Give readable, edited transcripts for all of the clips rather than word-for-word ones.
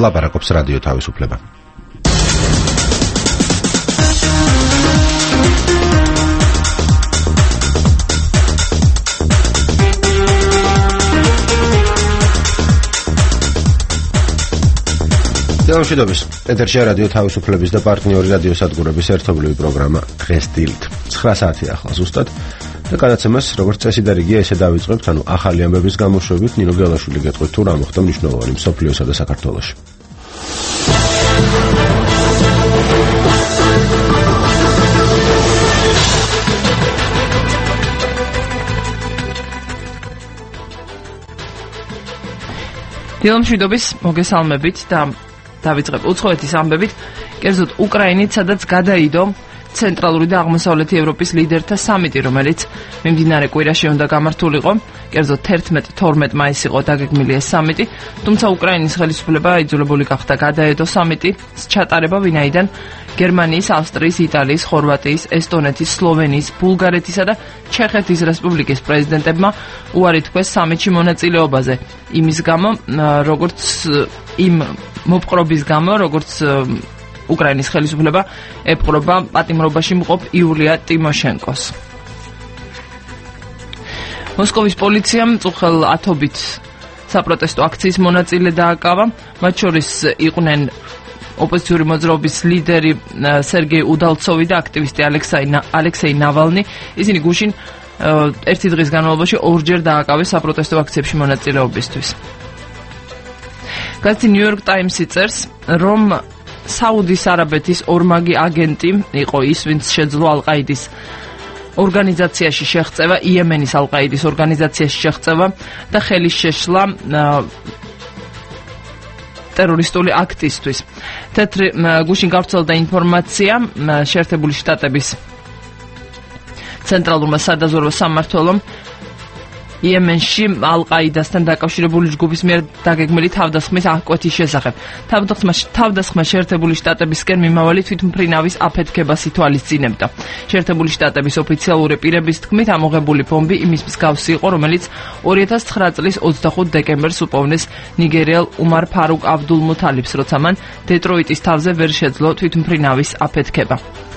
ლაპარაკობს რადიო თავისუფლება. მშვიდობის. ეთერშია რადიო თავისუფლების და პარტნიორი რადიო სადგურების ერთობლივი პროგრამა დღეს დილით 9 საათი ახლა ზუსტად და განაცემას როგორც წესი და რიგია ესე დავიწყებთ, ახალი ამბების გამოშვებით ნინო გელაშვილი გეტყვით თუ რა მოხდა მნიშვნელოვანი მსოფლიოსა და საქართველოში. მშვიდობის, მოგესალმებით და დავიწყებ უცხოეთის ამბებით. კერძოდ უკრაინით, სადაც გადაიდო ცენტრალური და აღმოსავლეთი ევროპის ლიდერთა სამიტი, რომელიც მიმდინარე კვირაში უნდა გამართულიყო. კერძოდ 11-12 მაისს იყო დაგეგმილი ეს სამიტი, თუმცა უკრაინის ხელისუფლება იძულებული გახდა გადაედო სამიტის ჩატარება, ვინაიდან გერმანიის, ავსტრიის, იტალიის, ხორვატიის, ესტონეთის, სლოვენიის, ბულგარეთისა და ჩეხეთის რესპუბლიკის პრეზიდენტებმა უარი თქვეს სამიტში მონაწილეობაზე. იმის გამო, როგორც იმ მოპყრობის გამო, როგორც უკრაინის ხელისუფლება ეპყრობა პატიმრობაში მყოფ იულია ტიმოშენკოს. მოსკოვის პოლიციამ მწუხელ ათობით საპროტესტო აქციის მონაწილე დააკავა, მათ შორის იყვნენ ოპოზიციური მოძრაობის ლიდერი სერგეი უდალცოვი და აქტივისტი ალექსეი ნავალნი. ისინი გუშინ ერთი დღის განმავლობაში ორჯერ დააკავეს საპროტესტო აქციებში მონაწილეობისთვის. გაზეთი New York Times-ი წერს, რომ საუდის არაბეთის ორმაგი აგენტი იყო ის, ვინც შეძლო ალ-ყაიდის ორგანიზაციაში შეღწევა, იემენის ალ-ყაიდის ორგანიზაციაში შეღწევა და ხელის შეშლა ტერორისტული აქტისთვის. თეთრი გუშინ გავრცელდა ინფორმაცია შეერთებული შტატების ცენტრალურმა სადაზვერვო სამმართველომ იემენში ალ-ყაიდასთან დაკავშირებული ჯგუფის მიერ დაგეგმილი თავდასხმის აღკვეთის შესახებ. თავდასხმა შეერთებული შტატებისკენ მიმავალი თვითმფრინავის აფეთქებას ითვალისწინებდა. შეერთებული შტატების ოფიციალური პირების თქმით, ამოღებული ბომბი იმის მსგავსი იყო, რომელიც 2009 წლის 25 დეკემბერს უპოვნეს ნიგერიელ უმარ ფარუკ აბდულ მუთალიბს, როცა მან დეტროიტის თავზე ვერ შეძლო თვითმფრინავის აფეთქება.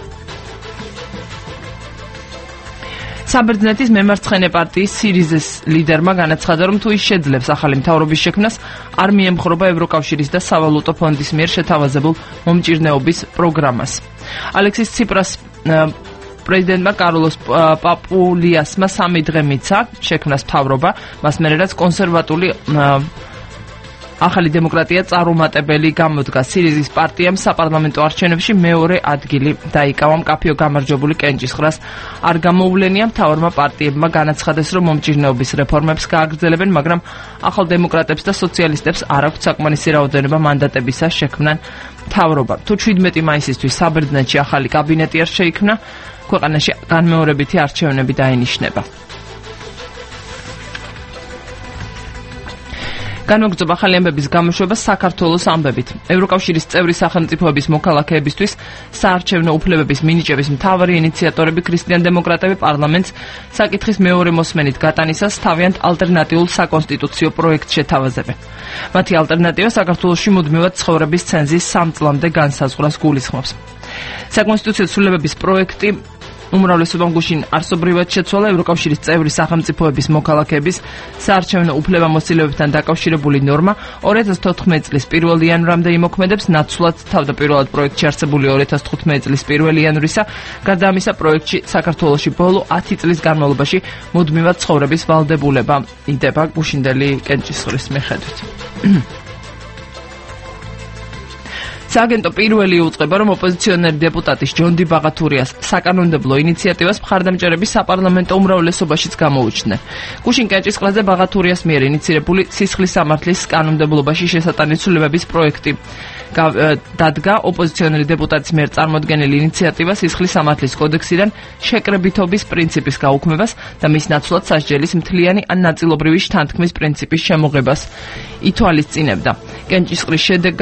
საბერძნეთის მემარცხენე პარტიის სირიზეს ლიდერმა განაცხადა, რომ თუ ის შეძლებს ახალი მთავრობის შექმნას, არ მიემხრობა ევროკავშირის და სავალუტო ფონდის მიერ შეთავაზებულ მომჭირნეობის პროგრამას. ალექსის ციპრას პრეზიდენტმა კარლოს პაპულიასმა 3 დღე მიცა შექმნას მთავრობა, მას მერე რაც კონსერვატული ახალი დემოკრატია წარუმატებელი გამოდგა. სირიზის პარტიამ საპარლამენტო არჩევნებში მეორე ადგილი დაიკავა. მკაფიო გამარჯვებული კენჭისყრას არ გამოუვლენია. მთავარმა პარტიებმა განაცხადეს, რომ მომჭირნეობის რეფორმებს გააგრძელებენ, მაგრამ ახალ დემოკრატებს და სოციალისტებს არ აქვთ საკმარისი რაოდენობა მანდატებისა შექმნან მთავრობა. თუ 17 მაისისთვის საბერძნეთში ახალი კაბინეტი არ შეიქმნა, ქვეყანაში განმეორებითი არჩევნები დაინიშნება. განმოგწობა ახალი ამბების გამოშვება საქართველოს ამბებით. ევროკავშირის წევრი სახელმწიფოების მოქალაქეებისთვის საარჩევნო უფლებების მინიჭების მთავარი ინიციატორები ქრისტიან-დემოკრატები პარლამენტს საკითხის მეორე მოსმენით გატანისას თავიანთ ალტერნატიულ საკონსტიტუციო პროექტს შეთავაზებენ. მათი ალტერნატივა საქართველოში მუდმივად ცხოვრების ცენზის 3 წლამდე განსაზღვრას გულისხმობს. საკონსტიტუციო ცვლილებების პროექტი უმრავლესობამ გუშინ არსობრივად შეცვალა ევროკავშირის წევრი სახელმწიფოების მოქალაქეების საარჩევნო უფლებამოსილებებთან დაკავშირებული ნორმა 2014 წლის 1 იანვრამდე იმოქმედებს, ნაცვლად თავდაპირველად პროექტში არსებული 2015 წლის 1 იანვრისა, გარდა ამისა პროექტში საქართველოში ბოლო 10 წლის განმავლობაში მუდმივად ცხოვრების ვალდებულება იდება გუშინდელი კენჭისყრის მიხედვით. სააგენტო პირველი უწყება, რომ ოპოზიციონერი დეპუტატის ჯონ დი ბაღათურიას საკანონმდებლო ინიციატივას მხარდამჭერები საპარლამენტო უმრავლესობაშიც გამოუჩნდნენ. გუშინ კენჭისყრაზე ბაღათურიას მიერ ინიცირებული სისხლის სამართლის კანონმდებლობაში შესატანისწულების პროექტი დადგა. ოპოზიციონერი დეპუტატის მიერ წარმოდგენილი ინიციატივა სისხლის სამართლის კოდექსიდან შეკრებითობის პრინციპის გაუქმებას და მის ნაცვლად სასჯელის მთლიანი ან ნაწილობრივი შთანთქმის პრინციპის შემოღებას ითვალისწინებდა. კენჭისყრის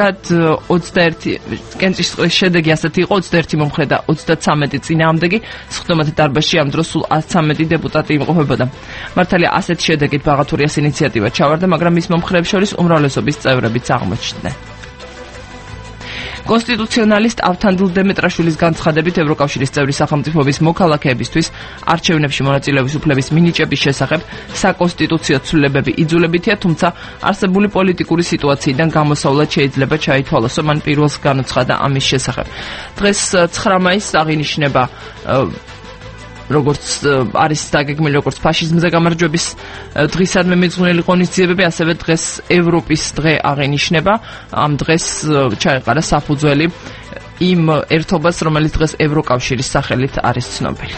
შედეგი ასეთი იყო: 21 მომხრე და 33 წინააღმდეგი. სხდომათა დარბაზში ამ დროს სულ 113 დეპუტატი იმყოფებოდა. მართალია ასეთი შედეგით ბაღათურიას ინიციატივა ჩავარდა, მაგრამ მის მომხრეებს შორის უმრავლესობის წევრებიც აღმოჩნდნენ. კონსტიტუციონალისტ ავთანდილ დემეტრაშვილის განცხადებით ევროკავშირის წევრი სახელმწიფოების მოქალაქეებისთვის არჩევნებში მონაწილეობის უფლების მინიჭების შესახებ საკონსტიტუციო ცვლილებები იძულებითია, თუმცა არსებული პოლიტიკური სიტუაციიდან გამოსავლად შეიძლება ჩაითვალოს, მან პირველს განუცხადა ამის შესახებ. დღეს 9 მაისს აღინიშნება როგორც არის დაგეგმილი როგორც ფაშიზმზე გამარჯვების დღისადმი მიძღვნილი ღონისძიებები, ასევე დღეს ევროპის დღე აღინიშნება. ამ დღეს ჩაეყარა საფუძველი იმ ერთობას, რომელიც დღეს ევროკავშირის სახელით არის ცნობილი.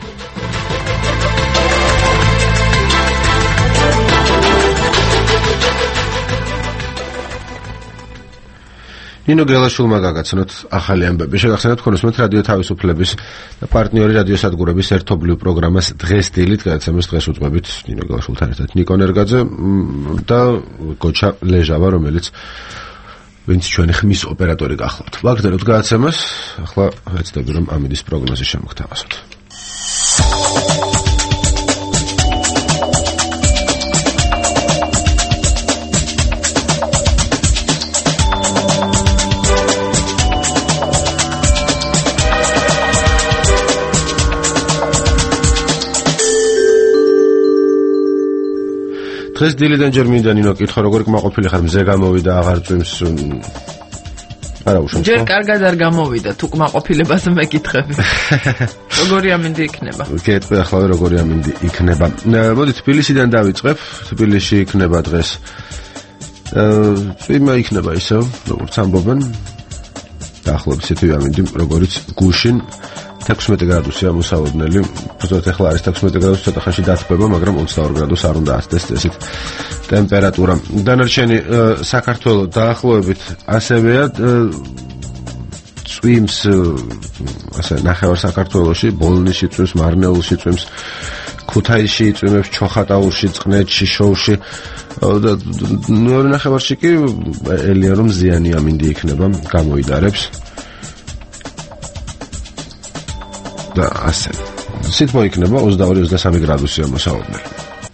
ნინო გელაშვილმა გაგაცნოთ ახალი ამბები. შეგახსენებთ ქონოსმეთ რადიო თავისუფლების და პარტნიორი რადიოსადგურების ერთობლივ პროგრამას დღეს დილით გადაცემას დღეს უძღვებით ნინო გელაშვილთან ერთად ნიკო ნერგაძე და გოჩა ლეჟავა, რომელიც ვინც ჩვენი ხმის ოპერატორი გახლავთ. ვაგრძელებთ გადაცემას. ახლა ეცდები რომ ამინდის პროგნოზი შემოგთავაზოთ. დღეს დილიდან ჯერ მინდა ნინო კითხო, როგორ კმაყოფილი ხარ, მზე გამოვიდა, აღარ წვიმს. არა უშავს. ჯერ კარგად არ გამოვიდა, თუ კმაყოფილებაზე მეკითხები. როგორი ამინდი იქნება? გეტყვი ახლა როგორი ამინდი იქნება. მოდი თბილისიდან დავიწყებ. თბილისში იქნება დღეს. წვიმა იქნება ისევ, როგორც ამბობენ. დაახლოებით ისეთი ამინდი, როგორც გუშინ 16 გრადუსია მოსაოდნელი. უბრალოდ ახლა არის 16 გრადუსი, ცოტა ხანში დათბება, მაგრამ 22 გრადუსს არ უნდა აცდეს ესეთ ტემპერატურა. დანარჩენი საქართველოს დაახლოებით ასევეა. წვიმს ასე ნახევარ საქართველოში, ბოლნისში წვიმს, მარნეულში წვიმს, ქუთაისში წვიმებს, ჩოხატაურში, წყნეთში, შოუში და მეორე ნახევარში კი ელია რომ ზიანი ამინდი იქნება, გამოიდარებს. და ასე. სითბო იქნება 22-23 გრადუსია მოსაოდნელი.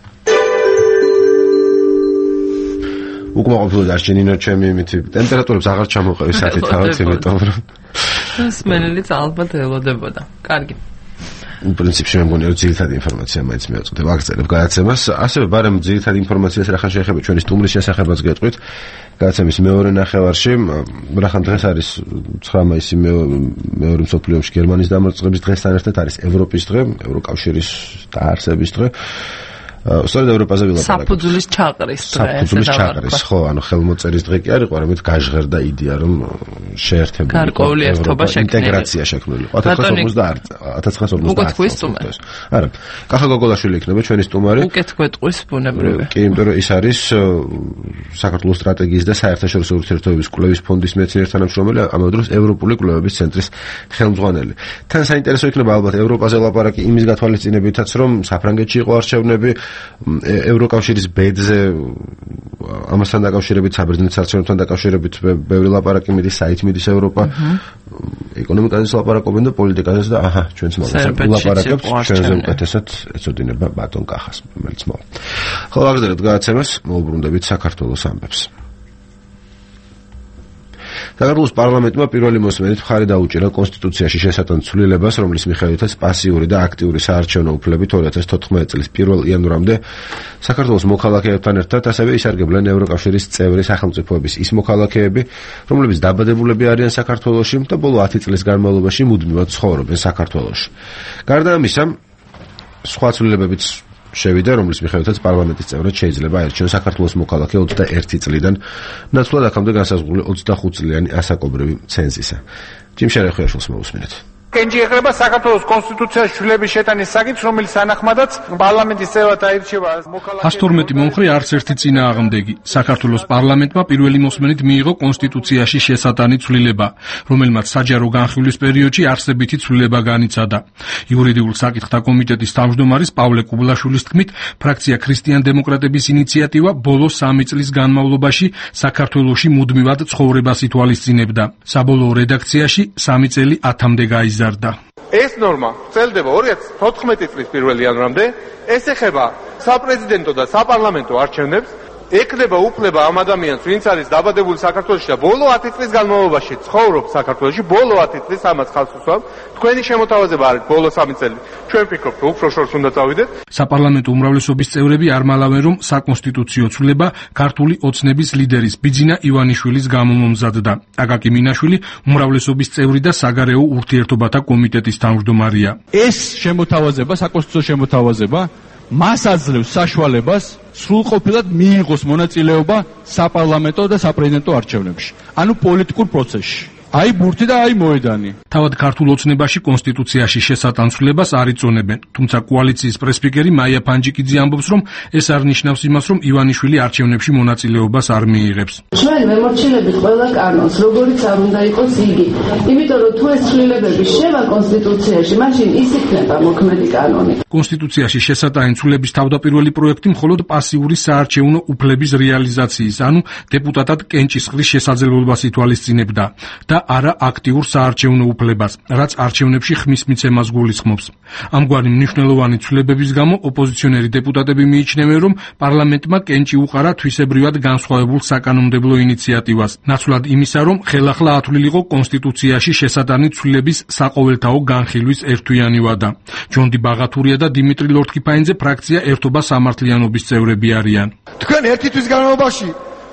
უკმაყოფილო დარჩენინო ჩემი იმითი ტემპერატურებს აღარ ჩამოყევი საათი თავად, იმიტომ რომ სმენელიც ალბათ ელოდებოდა. კარგი. პრინციპში მე მგონია რომ ძირითადი ინფორმაცია მაინც მეუწოდებ აგრძელებ გადაცემას. ასევე ბარემ ძირითადი ინფორმაციას რახან შეეხება ჩვენი სტუმრის შესახებაც გეტყვით. გადაცემის მეორე ნახევარში, რახან დღეს არის 9 მაისი მეორე მსოფლიო ომში გერმანიის დამარცხების დღესთან ერთად არის ევროპის დღე, ევროკავშირის დაარსების დღე. სწორედ ევროპაზე ვილაპარაკებთ. საფუძვლის ჩაყრის დღე. საფუძვლის ჩაყრის, ხო, ანუ ხელმოწერის დღე კი არ იყო, არამედ გაჟღერდა იდეა, რომ შეერთებული გარკვეული ერთობა შექმნილი. ინტეგრაცია შექმნილი. 1950. უკეთ ხვის სტუმარი. არა. კახა გოგოლაშვილი იქნება ჩვენი სტუმარი. უკეთ გვეტყვის ბუნებრივი. კი, იმიტომ რომ ის არის საქართველოს სტრატეგიის და საერთაშორისო ურთიერთობების კვლევის ფონდის მეცნიერ თანამშრომელი, ამავე დროს ევროპული კვლევების ცენტრის ხელმძღვანელი. თან საინტერესო იქნება ალბათ ევროპაზე ლაპარაკი იმის გათვალისწინებითაც, რომ საფრანგეთში იყო არჩევნები, ევროკავშირის ბედზე, ამასთან დაკავშირებით, საბერძნეთის არჩევნებთან დაკავშირებით ბევრი ლაპარაკი მიდის, საით მიდის ევროპა. ეკონომიკაზეც ლაპარაკობენ და პოლიტიკაზეც და აჰა, ჩვენც ლაპარაკებთ, ჩვენზე უკეთესად ეწოდინება ბატონ კახას, რომელიც მოვა. ხო, აგრძელებთ გადაცემას, მოუბრუნდებით საქართველოს ამბებს. საქართველოს პარლამენტმა პირველი მოსმენით მხარი დაუჭირა კონსტიტუციაში შესატან ცვლილებას, რომლის მიხედვითაც პასიური და აქტიური საარჩევნო უფლებები 2014 წლის 1 იანვრამდე საქართველოს მოქალაქეებთან ერთად ასევე ისარგებლენ ევროკავშირის წევრი სახელმწიფოების ის მოქალაქეები, რომლებიც დაბადებულები არიან საქართველოში და ბოლო 10 წლის განმავლობაში მუდმივად ცხოვრობენ საქართველოში. გარდა ამისა, სხვა ცვლილებებიც შევიდა, რომლის მიხედვითაც პარლამენტის წევრად შეიძლება აერჩიონ საქართველოს მოქალაქე 21 წლიდან ნაცვლად აქამდე განსაზღვრული 25 წლიანი ასაკობრივი ცენზისა. ჯიმ შერეხუაშვილს მოусმინეთ. კენჭი ეხება საქართველოს კონსტიტუციაში ცვლილების შეტანის საკითხს, რომელიც ანახმადაც პარლამენტის წევრად აირჩევა მოქალაქე 112 მომხრე არც ერთი წინააღმდეგი. საქართველოს პარლამენტმა პირველი მოსმენით მიიღო კონსტიტუციაში შესატანი ცვლილება, რომელმაც საჯარო განხილვის პერიოდში არსებითი ცვლილება განიცადა. იურიდიულ საკითხთა კომიტეტის თავმჯდომარის პავლე კუბლაშვილის თქმით, ფრაქცია ქრისტიან დემოკრატების ინიციატივა ბოლო 3 წლის განმავლობაში საქართველოში მუდმივად ცხოვრებას ითვალისწინებდა. საბოლოო რედაქციაში 3 წელი 10-მდე გაიზარდა. ეს ნორმა ვრცელდება 2014 წლის 1 იანვრამდე, ეს ეხება საპრეზიდენტო და საპარლამენტო არჩევნებს ეკდება უფლება ამ ადამიანს, ვინც არის დაბადებული საქართველოში და ბოლო 10 წლის განმავლობაში ცხოვრობს საქართველოში, ბოლო 10 წლის ამას ხალხს უსვამს. თქვენი შემოთავაზება არის ბოლო 3 წელი. ჩვენ ვფიქრობთ, რომ უფრო შორს უნდა წავიდეთ. საპარლამენტო უმრავლესობის წევრები არ მალავენ, რომ საკონსტიტუციო ცვლილება ქართული ოცნების ლიდერის ბიძინა ივანიშვილის გამო მომზადდა. აკაკი მინაშვილი უმრავლესობის წევრი და საგარეო ურთიერთობათა კომიტეტის თავმჯდომარეა. ეს შემოთავაზება, საკონსტიტუციო შემოთავაზება მას აძლევს საშუალებას სრულყოფილად მიიღოს მონაწილეობა საპარლამენტო და საპრეზიდენტო არჩევნებში. ანუ პოლიტიკურ პროცესში. აი ბურთი და აი მოედანი. თავად ქართულ ოცნებაში კონსტიტუციაში შესატანცვლებას არ იწონებენ, თუმცა კოალიციის პრესპიკერი მაია ფანჯიკიძე ამბობს, რომ ეს არ ნიშნავს იმას, რომ ივანიშვილი არჩევნებში მონაწილეობას არ მიიღებს. ჩვენ ვემორჩილებით ყველა კანონს, როგორიც არ უნდა იყოს იგი. იმიტომ რომ თუ ეს ცვლილებები შევა კონსტიტუციაში, მაშინ ის იქნება მოქმედი კანონი. კონსტიტუციაში შესატანი ცვლილების თავდაპირველი პროექტი მხოლოდ პასიური საარჩევნო უფლების რეალიზაციის, ანუ დეპუტატად კენჭისყრის შესაძლებლობას ითვალისწინებდა და არა აქტიურ საარჩევნო უფლებას, რაც არჩევნებში ხმის მიცემას გულისხმობს. ამგვარი მნიშვნელოვანი ცვლილებების გამო ოპოზიციონერი დეპუტატები მიიჩნევენ, რომ პარლამენტმა კენჭი უყარა თვისებრივად განსხვავებულ საკანონმდებლო ინიციატივას, ნაცვლად იმისა, რომ ხელახლა ათვლილიყო კონსტიტუციაში შესატანი ცვლილების საყოველთაო განხილვის ერთთვიანი ვადა. ჯონდი ბაღათურია და დიმიტრი ლორთქიფაინძე ფრაქცია ერთობა სამართლიანობის წევრები არიან. თქვენ ერთი თვის განმავლობაში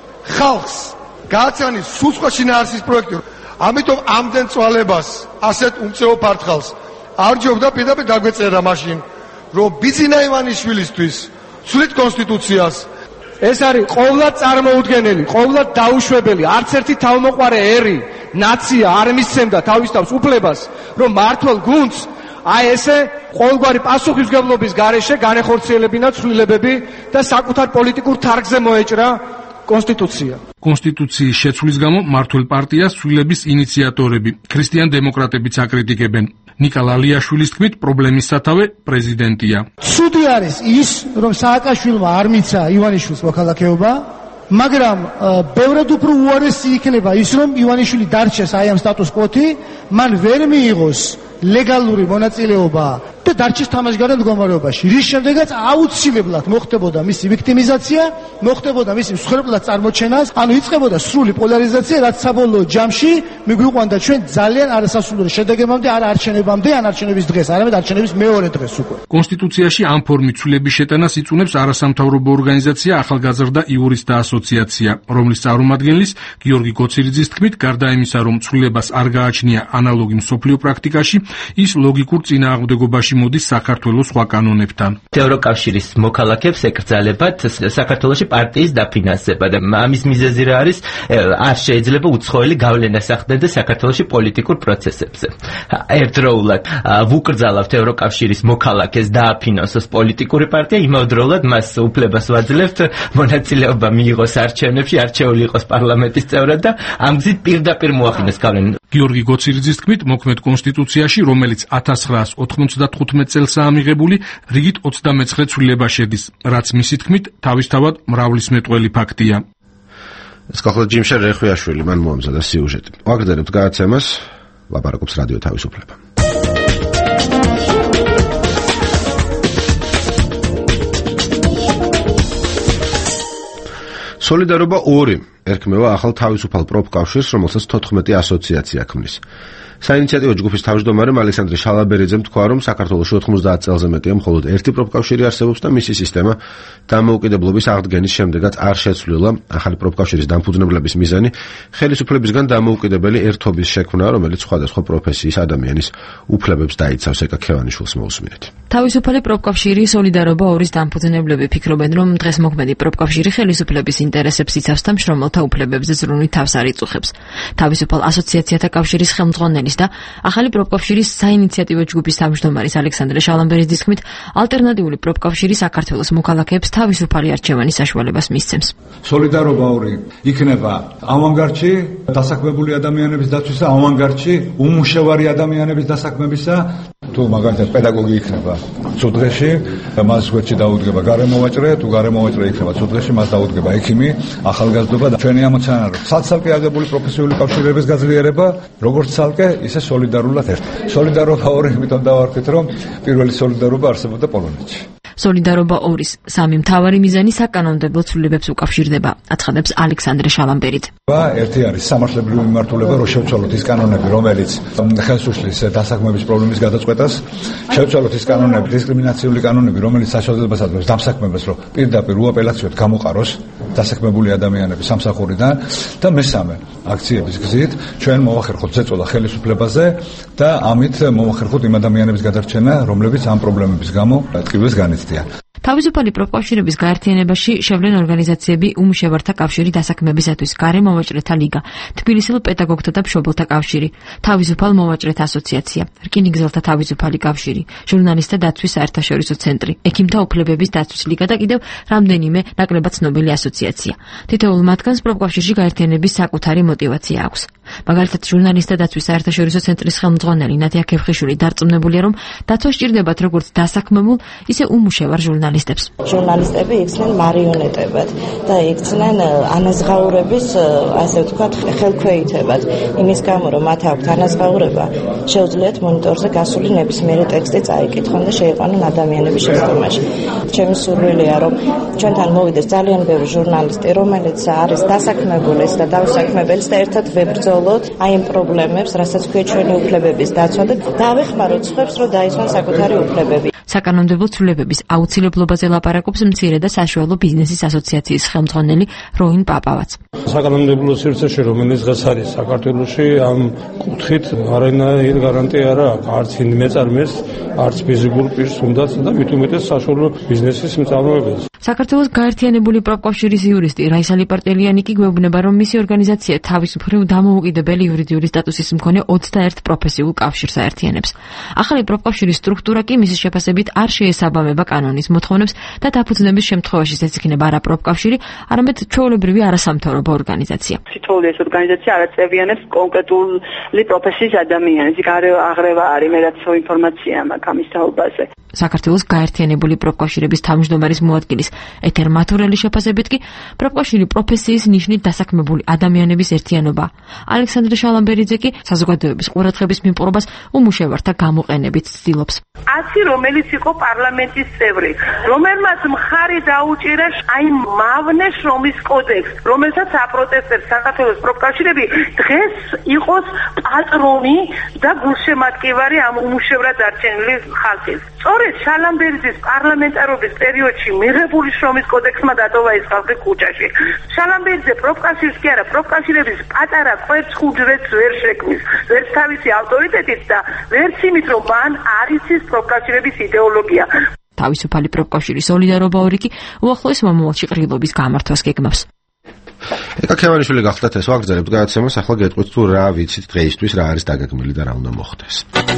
ხალხს გააცანით სულ შინაარსის პროექტი. ამიტომ ამდენ წვალებას, ასეთ უმწეო ფართხალს არ ჯობდა პირდაპირ დაგვეწერა მაშინ, რომ ბიძინა ივანიშვილისთვის ცვლით კონსტიტუციას. ეს არის ყოვლად წარმოუდგენელი, ყოვლად დაუშვებელი, არც ერთი თავმოყარე ერი, ნაცია არ მისცემდა თავის თავს უფლებას, რომ მართლ გუნდს აი ესე ყოველგვარი პასუხისმგებლობის გარეშე განეხორციელებინა ცვლილებები და საკუთარ პოლიტიკურ თარგზე მოეჭრა კონსტიტუცია. კონსტიტუციის შეცვლის გამო მართლ პარტიას ცვლილების ინიციატორები, ქრისტიან დემოკრატებიც აკრიტიკებენ. ნიკა ლალიაშვილის თქმით, პრობლემის სათავე პრეზიდენტია. ცუდი არის ის, რომ სააკაშვილმა არ მიცა ივანიშვილს მოქალაქეობა, მაგრამ ბევრად უფრო უარესი იქნება ის, რომ ივანიშვილი დარჩეს აი ამ სტატუს კვოთი, მან ვერ მიიღოს ლეგალური მონაწილეობა და დარჩეს თამაშგარეთ მდგომარეობაში. რის შემდეგაც აუცილებლად მოხდებოდა მისი ვიქტიმიზაცია, მოხდებოდა მისი მსხვერპლად წარმოჩენას, ანუ იწყებოდა სრული პოლარიზაცია, რაც საბოლოო ჯამში მიგვიყვანდა ჩვენ ძალიან არასასურველი შედეგებამდე, არა არჩევნებამდე, ან არჩევნების დღეს, არამედ არჩევნების მეორე დღეს უკვე. კონსტიტუციაში ამ ფორმით ცვლილების შეტანას იწუნებს არასამთავრობო ორგანიზაცია ახალგაზრდა იურისტთა ასოციაცია, რომლის წარმომადგენლის გიორგი გოცირიძის თქმით, გარდა იმისა, რომ ცვლილებას არ გააჩნია ანალოგი მსოფლიო პრაქტიკაში, ის ლოგიკურ წინააღმდეგობაში მოდის საქართველოს სხვა კანონებთან. ევროკავშირის მოქალაქეებს ეკრძალებათ საქართველოში პარტიის დაფინანსება და ამის მიზეზი რა არის? არ შეიძლება უცხოელი გავლენა სახდენდეს საქართველოში პოლიტიკურ პროცესებზე. ერთდროულად ვუკრძალავთ ევროკავშირის მოქალაქეს დააფინანსოს პოლიტიკური პარტია, იმავდროულად მას უფლებას ვაძლევთ მონაწილეობა მიიღოს არჩევნებში, არჩეული იყოს პარლამენტის წევრად და ამ გზით პირდაპირ მოახდინოს გავლენა. გიორგი გოცირიძის თქმით, მოქმედ კონსტიტუციაში, რომელიც 1995 წელსაა მიღებული, რიგით 29 ცვლილება შედის, რაც მისი თქმით, თავისთავად მრავლისმეტყველი ფაქტია. ეს გახლავთ ჯიმშა რეხვიაშვილი, მან მოამზადა სიუჟეტი. ვაგრძელებთ გადაცემას, ლაპარაკობს რადიო თავისუფლება. სოლიდარობა 2 ერქმევა ახალ თავისუფალ პროფკავშირს, რომელსაც 14 ასოციაცია ქმნის. საინიციატივო ჯგუფის თავმჯდომარე ალექსანდრე შალაბერიძემ თქვა, რომ საქართველოში 90 წელზე მეტია მხოლოდ ერთი პროფკავშირი არსებობს და მისი სისტემა დამოუკიდებლობის აღდგენის შემდეგაც არ შეცვლილა. ახალი პროფკავშირის დამფუძნებლების მიზანი ხელისუფლებისგან დამოუკიდებელი ერთობის შექმნა, რომელიც სხვადასხვა პროფესიის ადამიანის უფლებებს დაიცავს. ეკა ქევანიშვილს მოусმინეთ. თავისუფალი პროფკავშირი სოლიდარობა 2-ის დამფუძნებლები ფიქრობენ, რომ დღეს მოქმედი პროფკავშირი ხელისუფლების ინტერესებს იცავს და მშრომელთა უფლებებზე ზრუნვით თავს არ იწუხებს. თავისუფალ ასოციაციათა კავშირის ხელმძღვანელის და ახალი პროფკავშირის საინიციატივო ჯგუფის თავმჯდომარის ალექსანდრე შალაბერიძის თქმით, ალტერნატიული პროფკავშირი საქართველოს მოქალაქეებს თავისუფალი არჩევანის საშუალებას მისცემს. სოლიდარობა 2 იქნება ავანგარდში დასაქმებული ადამიანების დაცვისა, ავანგარდში უმუშევარი ადამიანების დასაქმებისა. თუ მაგალითად პედაგოგი იქნება ცუდღეში, მას გვერდში დაუდგება გარემოვაჭრე, თუ გარემოვაჭრე იქნება ცუდღეში, მას დაუდგება ექიმი, ახალგაზრდობა და ჩვენი ამოცანა რომ საცალკე აგებული პროფესიული კავშირების გაძლიერება, როგორც ცალკე, ისე სოლიდარულად ერთ. სოლიდარობა 2 იმიტომ დავარქვით, რომ პირველი სოლიდარობა არსებობდა პოლონეთში. სოლიდარობა 2-ის სამი მთავარი მიზანი საკანონმდებლო ცვლილებებს უკავშირდება, აცხადებს ალექსანდრე შალამბერიძე. ერთი არის სამართლებრივი მიმართულება, რომ შევცვალოთ ის კანონები, რომელიც ხელს უშლის დასაქმების პრობლემის გადაწყვეტას, შევცვალოთ ის კანონები, დისკრიმინაციული კანონები, რომელიც საშუალებას აწვევს დამსაქმებას, რომ პირდაპირ უაპელაციოდ გამოყაროს დასაქმებული ადამიანების სამსახურიდან და მესამე, აქციების გზით ჩვენ მოვახერხოთ ზეწოლა ხელისუფლებაზე და ამით მოვახერხოთ იმ ადამიანების გადარჩენა, რომლებიც ამ პრობლემების გამო ტკივილს განიცდიან. თავისუფალი პროფკავშირების გაერთიანებაში შევლენ ორგანიზაციები უმუშევართა კავშირი დასაქმებისათვის, გარემომაჭრეთა ლიგა, თბილისელ პედაგოგთა და მშობელთა კავშირი, თავისუფალ მომაჭრეთა ასოციაცია, რკინიგზელთა თავისუფალი კავშირი, ჟურნალისტთა დაცვის საერთაშორისო ცენტრი, ექიმთა უფლებების დაცვის ლიგა და კიდევ რამდენიმე ნაკლებად ცნობილი ასოციაცია. თითოეულ მათგანს პროფკავშირში გაერთიანების საკუთარი мотиваცია აქვს. მაგალითად, ჟურნალისტთა დაცვის საერთაშორისო ცენტრის ხელმძღვანელი ნადია ქეფხიშვილი დარწმუნებულია, რომ დაცვა სჭირდებათ როგორც დასაქმებულ, ისე უმუშევარ ჟურნალისტებს. ჟურნალისტები იქცნენ მარიონეტებად და იქცნენ ანაზღაურების, ასე ვთქვათ, ხელქვეითებად. იმის გამო, რომ მათ აქვთ ანაზღაურება, შეუძლიათ მონიტორზე გასული ნებისმიერი ტექსტი წაიკითხონ და შეიყვანონ ადამიანების შეცდომაში. ჩემი სურვილია, რომ ჩვენთან მოვიდეს ძალიან ბევრი ჟურნალისტი, რომელიც არის დასაქმებულის და დაუსაქმებელის და ერთად ვებრძოლოთ აი იმ პრობლემებს, რასაც ქვია ჩვენი უფლებების დაცვა და დავეხმაროთ სხვებს, რომ დაიცვან საკუთარი უფლებები. საკანონმდებლო ცვლილებების აუცილებლობაზე ლაპარაკობს მცირე და საშუალო ბიზნესის ასოციაციის ხელმძღვანელი როინ პაპავაც. საკანონმდებლო სივრცეში, რომელიც დღეს არის საქართველოში, ამ კუთხით არანაირი გარანტია არ აქვს, არც მეწარმეს, არც ფიზიკურ პირს თუნდაც და მით უმეტეს საშუალო ბიზნესის მწარმოებელს. საქართველოს გაერთიანებული პროფკავშირის იურისტი რაისა ლიპარტელიანი კი გვეუბნება, რომ მისი ორგანიზაცია თავის მხრივ დამოუკიდებელი იურიდიული სტატუსის მქონე 21 პროფესიულ კავშირს აერთიანებს. ახალი პროფკავშირის სტრუქტურა კი მისი შეფასებით არ შეესაბამება კანონის მოთხოვნებს და დაფუძნების შემთხვევაში ეს იქნება არა პროფკავშირი, არამედ ჩვეულებრივი არასამთავრობო ორგანიზაცია. თითოეული ეს ორგანიზაცია არაწევიანებს კონკრეტული პროფესიის ადამიანებს. აღრევა არის, მე რაც ინფორმაცია მაქვს ამის თაობაზე. საქართველოს გაერთიანებული პროფკავშირების თავმჯდომარის მოადგილის ეთერ მათურელის შეფასებით კი პროფკავშირი პროფესიის ნიშნით დასაქმებული ადამიანების ერთიანობა. ალექსანდრე შალამბერიძე კი საზოგადოების ყურადღების მიპყრობას უმუშევართა გამოყენებით ცდილობს. აცი რომელიც იყო პარლამენტის წევრი, რომელმაც მხარი დაუჭირა აი მავნე შრომის კოდექსს, რომელსაც აპროტესტებს საქართველოს პროფკავშირები, დღეს იყოს პატრონი და გულშემატკივარი ამ უმუშევრად დარჩენილი ხალხის. სწორედ შალამბერიძის პარლამენტარობის პერიოდში მიღებული შრომის კოდექსმა დატოვა ეს ხალხი ქუჩაში. შალამბერიძე პროფკავშირს კი არა, პროფკავშირების პატარა კვერცხუჯრედს ვერ შექმნის, ვერც თავისი ავტორიტეტით და ვერც იმით, რომ მან არის ის პროფკავშირების იდეოლოგია. თავისუფალი პროფკავშირის სოლიდარობა 2 კი უახლოეს მომავალში ყრილობის გამართვას გეგმავს. ეკა ქევანიშვილი გახლდათ ეს ვაგრძელებთ გადაცემას, ახლა გეტყვით თუ რა ვიცით დღეისთვის რა არის დაგეგმილი და რა უნდა მოხდეს.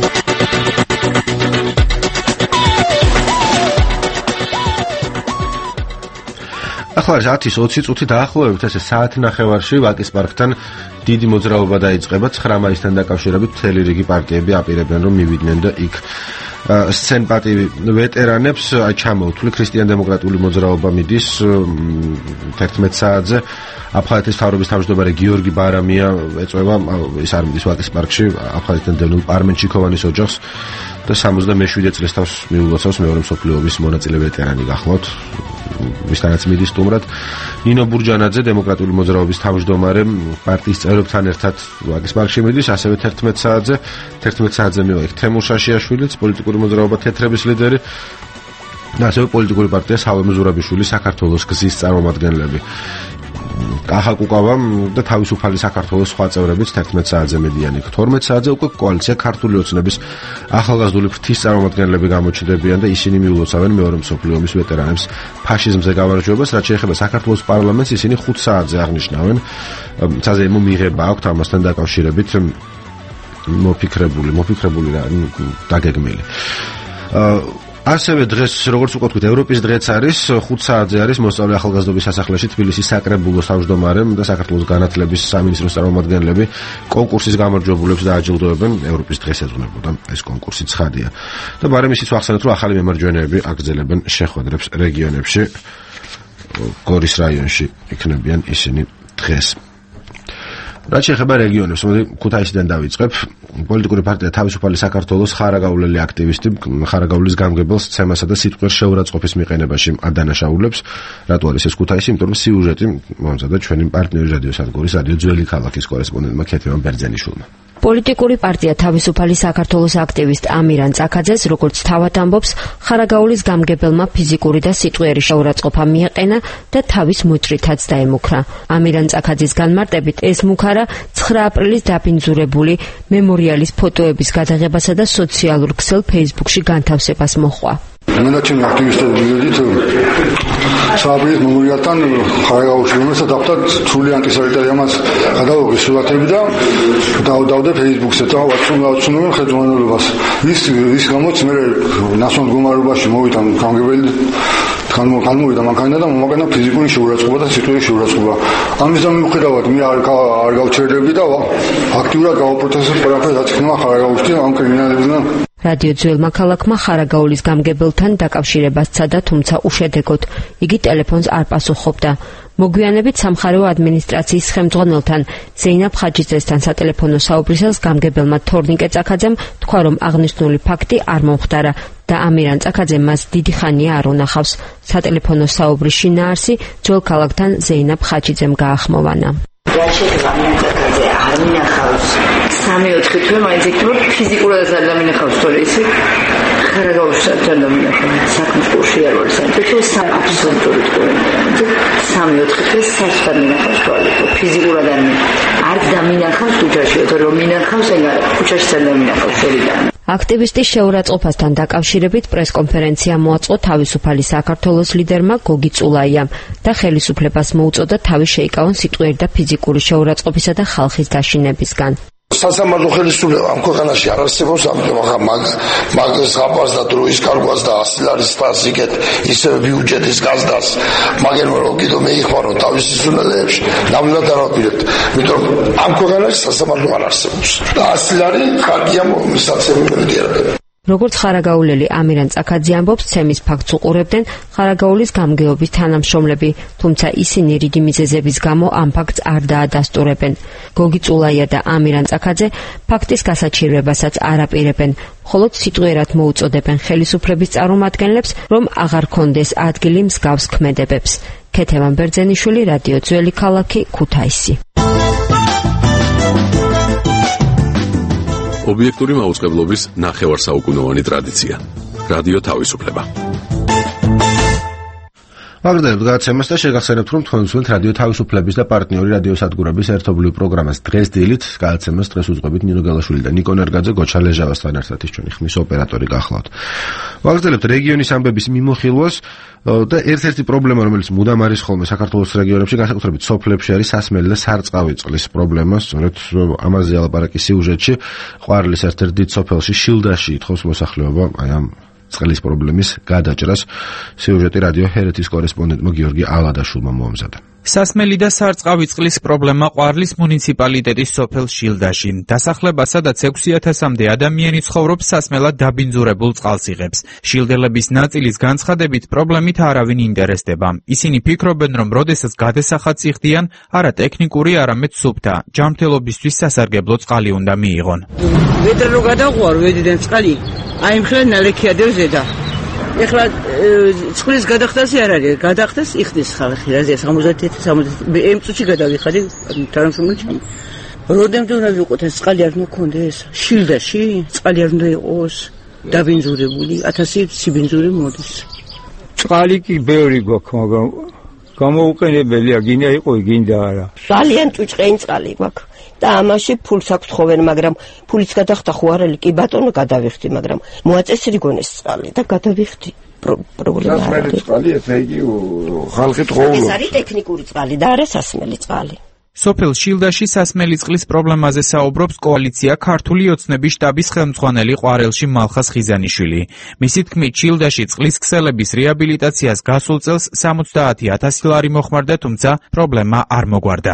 ახლა 10:20 წუთი დაახლოებით ესე საათი ნახევარში ვაკის პარკთან დიდი მოძრაობა დაიწყება 9 მაისთან დაკავშირებით მთელი რიგი პარტიები აპირებენ რომ მივიდნენ და იქ სცენპატივი ვეტერანებს ჩამოუთვლი ქრისტიან-დემოკრატიული მოძრაობა მიდის 11 საათზე აფხაზეთის მთავრობის თავმჯდომარე გიორგი ბარამია ეწვევა ის არ მიდის ვაკის პარკში აფხაზეთიდან დევნილ პარმენ ჩიქოვანის ოჯახს და 77 წლის თავს მიულოცავს მეორე მსოფლიო ომის მონაწილე ვეტერანი გახლავთ ვისთანაც მიდის სტუმრად ნინო ბურჯანაძე დემოკრატიული მოძრაობის თავმჯდომარე პარტიის წევრებთან ერთად ვაკის პარკში მიდის ასევე 11 საათზე მივა იქ თემურ შაშიაშვილიც პოლიტიკური მოძრაობა თეთრების ლიდერი და ასევე პოლიტიკური პარტია სალომე ზურაბიშვილი საქართველოს გზის წარმომადგენლები კახა კუკავამ და თავისუფალი საქართველოს სხვა წევრებიც 11 საათზე მიდიან იქ 12 საათზე უკვე კოალიცია ქართული ოცნების ახალგაზრდული ფრთის წარმომადგენლები გამოჩნდებიან და ისინი მიულოცავენ მეორე მსოფლიო ომის ვეტერანებს ფაშიზმზე გავარჯვებას რაც შეეხება საქართველოს პარლამენტს ისინი 5 საათზე აღნიშნავენ საზეიმო მიღება აქვთ ამასთან დაკავშირებით მოფიქრებული რა დაგეგმილი ასევე დღეს როგორც უკვე თქვით ევროპის დღეც არის 5 საათზე არის მოსწავლე ახალგაზრდობის სასახლეში თბილისის საკრებულოს თავმჯდომარემ და საქართველოს განათლების სამინისტროს წარმომადგენლები კონკურსის გამარჯვებულებს დააჯილდოებენ ევროპის დღეს ეძღვნებოდა ეს კონკურსი ცხადია და ბარემ ისიც ვახსენეთ რომ ახალი მემარჯვენეები აგრძელებენ შეხვედრებს რეგიონებში გორის რაიონში იქნებიან ისინი დღეს რაც შეეხება რეგიონებს მოდი ქუთაისიდან დავიწყებ პოლიტიკური პარტია თავისუფალი საქართველოს ხარაგაულელი აქტივისტი ხარაგაულის გამგებელს ცემასა და სიტყვის შეურაცხყოფის მიყენებაში ადანაშაულებს. რატო არის ეს ქუთაისი? იმიტომ რომ სიუჟეტი მომზადა ჩვენი პარტნიორი რადიო სადგურის რადიო ძველი ქალაქის კორესპონდენტმა ქეთევან ბერძენიშვილმა. პოლიტიკური პარტია თავისუფალი საქართველოს აქტივისტ ამირან წაქაძეს, როგორც თავად ამბობს, ხარაგაულის გამგებელმა ფიზიკური და სიტყვიერი შეურაცხყოფა მიეყენა და თავის მოჭრითაც დაემუქრა. ამირან წაქაძის განმარტებით ეს მუქარა 9 აპრილის დაბინძურებული მემორიალის ფოტოების გადაღებასა და სოციალურ ქსელ Facebook-ში განთავსებას მოჰყვა. მენაჩემი აქტივისტები მივედით სააბრის მემორიალთან ხარაგაულში, რომელსაც დახვდათ სრული ანტისანიტარიამაც გადავიღეს სურათები და დავდე Facebook-ზე და ვაცნობენ ხელმძღვანელობას. ის გამოც მე ნასვენ მდგომარეობაში მოვიდა გამგებელი განმოვიდა მანქანა და მომაკენა ფიზიკური შეურაცხყოფა და სიტყვის შეურაცხყოფა. ამის მიუხედავად მე არ გავჩერდები და აქტიურად გავაპროტესტებ ყველაფერს, რაც იქნება ხარაგაულში ამ კრიმინალებთან. რადიო ძველმა ქალაქმა ხარაგაულის გამგებელთან დაკავშირებას სცადა, თუმცა უშედეგოდ. იგი ტელეფონს არ პასუხობდა. მოგვიანებით სამხარეო ადმინისტრაციის ხელმძღვანელთან ზეინაბ ხაჯიძესთან სატელეფონო საუბრისას გამგებელმა თორნიკე წაქაძემ თქვა, რომ აღნიშნული ფაქტი არ მომხდარა და ამირან წაქაძე მას დიდი ხანია არ უნახავს. სატელეფონო საუბრის შინაარსი ძველ ქალაქთან ზეინაბ ხაჯიძემ გაახმოვანა. არ მინახავს 3-4 თვე მაინც იქნება ფიზიკურად არ დამინახავს თორე ისი ხარაგაულში არ დამინახავს საქმის კურსი არ ვარ საერთოდ აბსოლუტური თქო 3-4 თვე საერთოდ მინახავს თორე ფიზიკურად არ დამინახავს ქუჩაში თორე მინახავს ეგ ქუჩაში არ დამინახავს შორიდან. აქტივისტის შეურაცხყოფასთან დაკავშირებით პრესკონფერენცია მოაწყო თავისუფალი საქართველოს ლიდერმა გოგი წულაიამ და ხელისუფლებას მოუწოდა თავი შეიკავონ სიტყვიერი და ფიზიკური შეურაცხყოფისა და ხალხის დაშინებისგან. სასამართლო ხელისუფლება ამ ქვეყანაში არ არსებობს, ამიტომ ახლა მაგას ხაპას და დროის კარგვას და 100 ლარის ფას იგეთ ისევ ბიუჯეტის გაზდას მაგერმა რომ კიდო მეიხმარო თავის სულელეებში ნამდვილად არ ვაპირებთ, იმიტომ ამ ქვეყანაში სასამართლო არ არსებობს და 100 ლარი ხარკია მისაცემი არა. როგორც ხარაგაულელი ამირან წაქაძე ამბობს, ცემის ფაქტს უყურებდნენ ხარაგაულის გამგეობის თანამშრომლები, თუმცა ისინი რიგი მიზეზების გამო ამ ფაქტს არ დაადასტურებენ. გოგი წულაია და ამირან წაქაძე ფაქტის გასაჩივრებასაც არ აპირებენ, მხოლოდ სიტყვიერად მოუწოდებენ ხელისუფლების წარმომადგენლებს, რომ აღარ კონდეს ადგილი მსგავს ქმედებებს. ქეთევან ბერძენიშვილი, რადიო ძველი ქალაქი, ქუთაისი. ობიექტური მაუწყებლობის ნახევარსაუკუნოვანი ტრადიცია. რადიო თავისუფლება. ვაგრძელებთ გადაცემას და შეგახსენებთ, რომ თქვენ უსმენთ რადიო თავისუფლების და პარტნიორი რადიო სადგურების ერთობლივ პროგრამას დღეს დილით. გადაცემას დღეს უძღვებით ნინო გელაშვილი და ნიკო ნერგაძე, გოჩა ლეჟავასთან ერთად ის ჩვენი ხმის ოპერატორი გახლავთ. ვაგრძელებთ რეგიონის ამბების მიმოხილვას და ერთ-ერთი პრობლემა, რომელიც მუდამ არის ხოლმე საქართველოს რეგიონებში, განსაკუთრებით სოფლებში, არის სასმელი და სარწყავი წყლის პრობლემა. სწორედ ამაზე ალაპარაკი სიუჟეტში. ყვარლის ერთ-ერთ დიდ სოფელში შილდაში ითხოვს მოსახლეობა აი ამ წყლის პრობლემის გადაჭრას. სიუჟეტი რადიო ჰერეთის კორესპონდენტმა გიორგი ალადაშვილმა მოამზადა. სასმელი და სარწყავი წყლის პრობლემა ყვარლის მუნიციპალიტეტის სოფელ შილდაში. დასახლება, სადაც 6000-მდე ადამიანი ცხოვრობს, სასმელად დაბინძურებულ წყალს იღებს. შილდელების ნაწილის განცხადებით პრობლემით არავინ ინტერესდება. ისინი ფიქრობენ, რომ როდესაც გადასახადს იხდიან, არა ტექნიკური, არამედ სუფთა, ჯანმრთელობისთვის სასარგებლო წყალი უნდა მიიღონ. ვედრე რო გადაღვარ, ვედიდან წყალი, აი მხოლოდ ნალექი ადევზედა. ეხლა წყლის გადახდაზე არ არის, გადახდეს იხდის ხალხი, რაზეა 70-60 ემწუთში გადავიხადი თანამშრომელში. როდემდე უნდა ვიყოთ ეს წყალი არ მქონდეს? შილდაში წყალი არ უნდა იყოს დაბინძურებული, 1000 სიბინძური მოდის. წყალი კი ბევრი გვაქვს, მაგრამ გამოუყენებელია, გინდა იყო, გინდა არა. ძალიან ჭუჭყენი წყალი გვაქვს. და ამაში ფულს აქვს თხოვენ, მაგრამ ფულიც გადახდა ხო არალი, კი ბატონო გადავიხდი, მაგრამ მოაწესრიგ გონეს წყალი და გადავიხდი. პრობლემა არ არის. წყალი ეს იგი ხალხი თხოვლობს. ეს არის ტექნიკური წყალი და არა სასმელი წყალი. სოფელ შილდაში სასმელი წყლის პრობლემაზე საუბრობს კოალიცია ქართული ოცნების შტაბის ხელმძღვანელი ყვარელში მალხას ხიზანიშვილი. მისი თქმით, შილდაში წყლის ქსელების რეაბილიტაციას გასულ წელს 70,000 ლარი მოხმარდა, თუმცა პრობლემა არ მოგვარდა.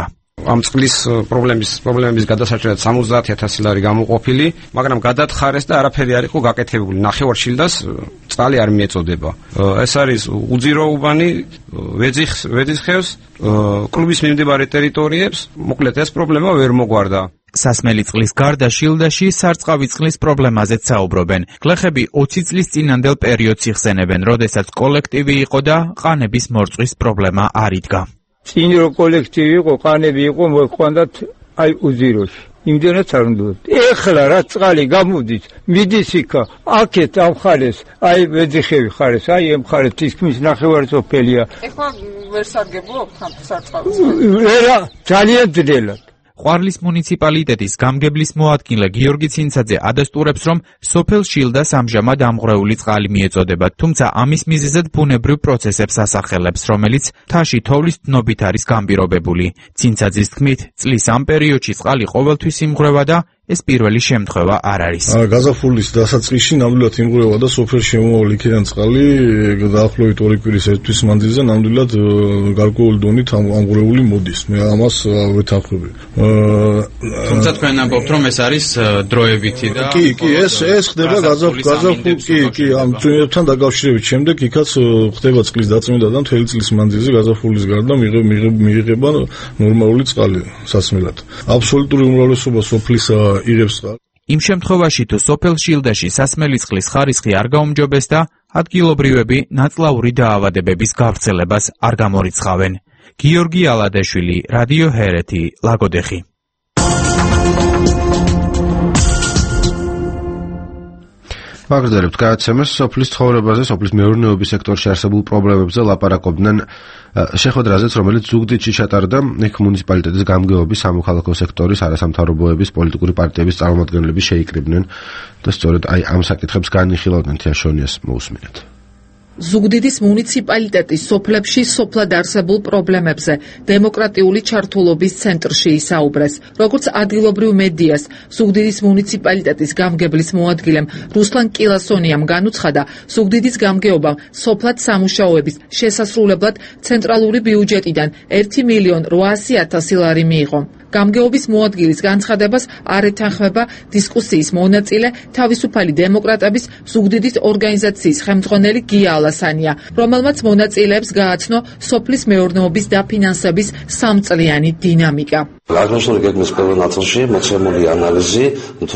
ამ წყლის პრობლემების გადასაჭრელად 70000 ლარი გამოყოფილი, მაგრამ გადათხარეს და არაფერი არ იყო გაკეთებული. ნახევარშილდას წყალი არ მიეწოდება. ეს არის უძიროუბანი ვეძიხევს კლუბის მიმდებარე ტერიტორიებს. მოკლედ ეს პრობლემა ვერ მოგვარდა. სასმელი წყლის გარდა შილდაში სარწყავი წყლის პრობლემაზეც საუბრობენ. გლეხები 20 წლის წინანდელ პერიოდს იხსენებენ, როდესაც კოლექტივი იყო და ყანების მორწვის პრობლემა არ იდგა. წინ რო კოლექტივი იყო, ყანები იყო, მოიყვანდათ აი უძიროში. იმდენად არ უნდა. ეხლა რა წყალი გამოდის, მიდის იქა, აქეთ ამ ხარეს, აი ვეძიხევი ხარეს, აი ამ ხარეს თითქმის ნახევარწოფელია. ეხლა ვერ სარგებლობთ ამ სარწყავით? ვერა, ძალიან ძნელად. ყვარლის მუნიციპალიტეტის გამგებლის მოადგილე გიორგი ცინცაძე ადასტურებს, რომ სოფელ შილდას ამჟამად ამღვრეული წყალი მიეწოდება, თუმცა ამის მიზეზად ბუნებრივ პროცესებს ასახელებს, რომელიც მთაში თოვლის დნობით არის განპირობებული. ცინცაძის თქმით, წლის ამ პერიოდში წყალი ყოველთვის იმღვრევა და ეს პირველი შემთხვევა არ არის. გაზაფხულის დასაწყისში ნამდვილად იმღვრევა და სოფელში შემოვალ იქიდან წყალი დაახლოებით 2 კვირის ერთვის მანძილზე ნამდვილად გარკვეული დონით ამღვრეული მოდის. მე ამას ვეთანხმები. თუმცა თქვენ ამბობთ, რომ ეს არის დროებითი და კი, ეს ხდება გაზაფხულში, ამ წვიმებთან დაკავშირებით. შემდეგ იქაც ხდება წყლის დაწმენდა და მთელი წლის მანძილზე გაზაფხულის გარდა მიიღება ნორმალური წყალი სასმელად. აბსოლუტური უმრავლესობა სოფლის იღებს წყალს. იმ შემთხვევაში თუ სოფელ შილდაში სასმელი წყლის ხარისხი არ გაუმჯობეს და ადგილობრივები ნაწლავური დაავადებების გავრცელებას არ გამორიცხავენ. გიორგი ალადეშვილი, რადიო ჰერეთი, ლაგოდეხი. მაგდერებთ გააცემეს სოფლის ცხოვრებაზე, სოფლის მეურნეობის სექტორში არსებულ პრობლემებზე ლაპარაკობდნენ შეხვედრაზეც, რომელიც ზუგდიდში ჩატარდა. იქ მუნიციპალიტეტის გამგეობის, სამოქალაქო სექტორის, არასამთავრობოების, პოლიტიკური პარტიების წარმომადგენლები შეიკრიბნენ და სწორედ აი ამ საკითხებს განიხილავდნენ. თეაშონიას მოусმინეთ. ზუგდიდის მუნიციპალიტეტის სოფლებში სოფლად არსებულ პრობლემებზე დემოკრატიული ჩართულობის ცენტრში ისაუბრეს. როგორც ადგილობრივ მედიას ზუგდიდის მუნიციპალიტეტის გამგებლის მოადგილემ რუსლან კილასონიამ განუცხადა, ზუგდიდის გამგეობამ სოფლად სამუშაოების შესასრულებლად ცენტრალური ბიუჯეტიდან 1.800.000 ლარი მიიღო. გამგეობის მოადგილის განცხადებას არ ეთანხმება დისკუსიის მონაწილე თავისუფალი დემოკრატების ზუგდიდის ორგანიზაციის ხელმძღვანელი გია ალასანია, რომელმაც მონაწილეებს გააცნო სოფლის მეურნეობის დაფინანსების 3-წლიანი დინამიკა. აღნიშნული გეგმის პირველ ნაწილში მოცემული ანალიზი თუ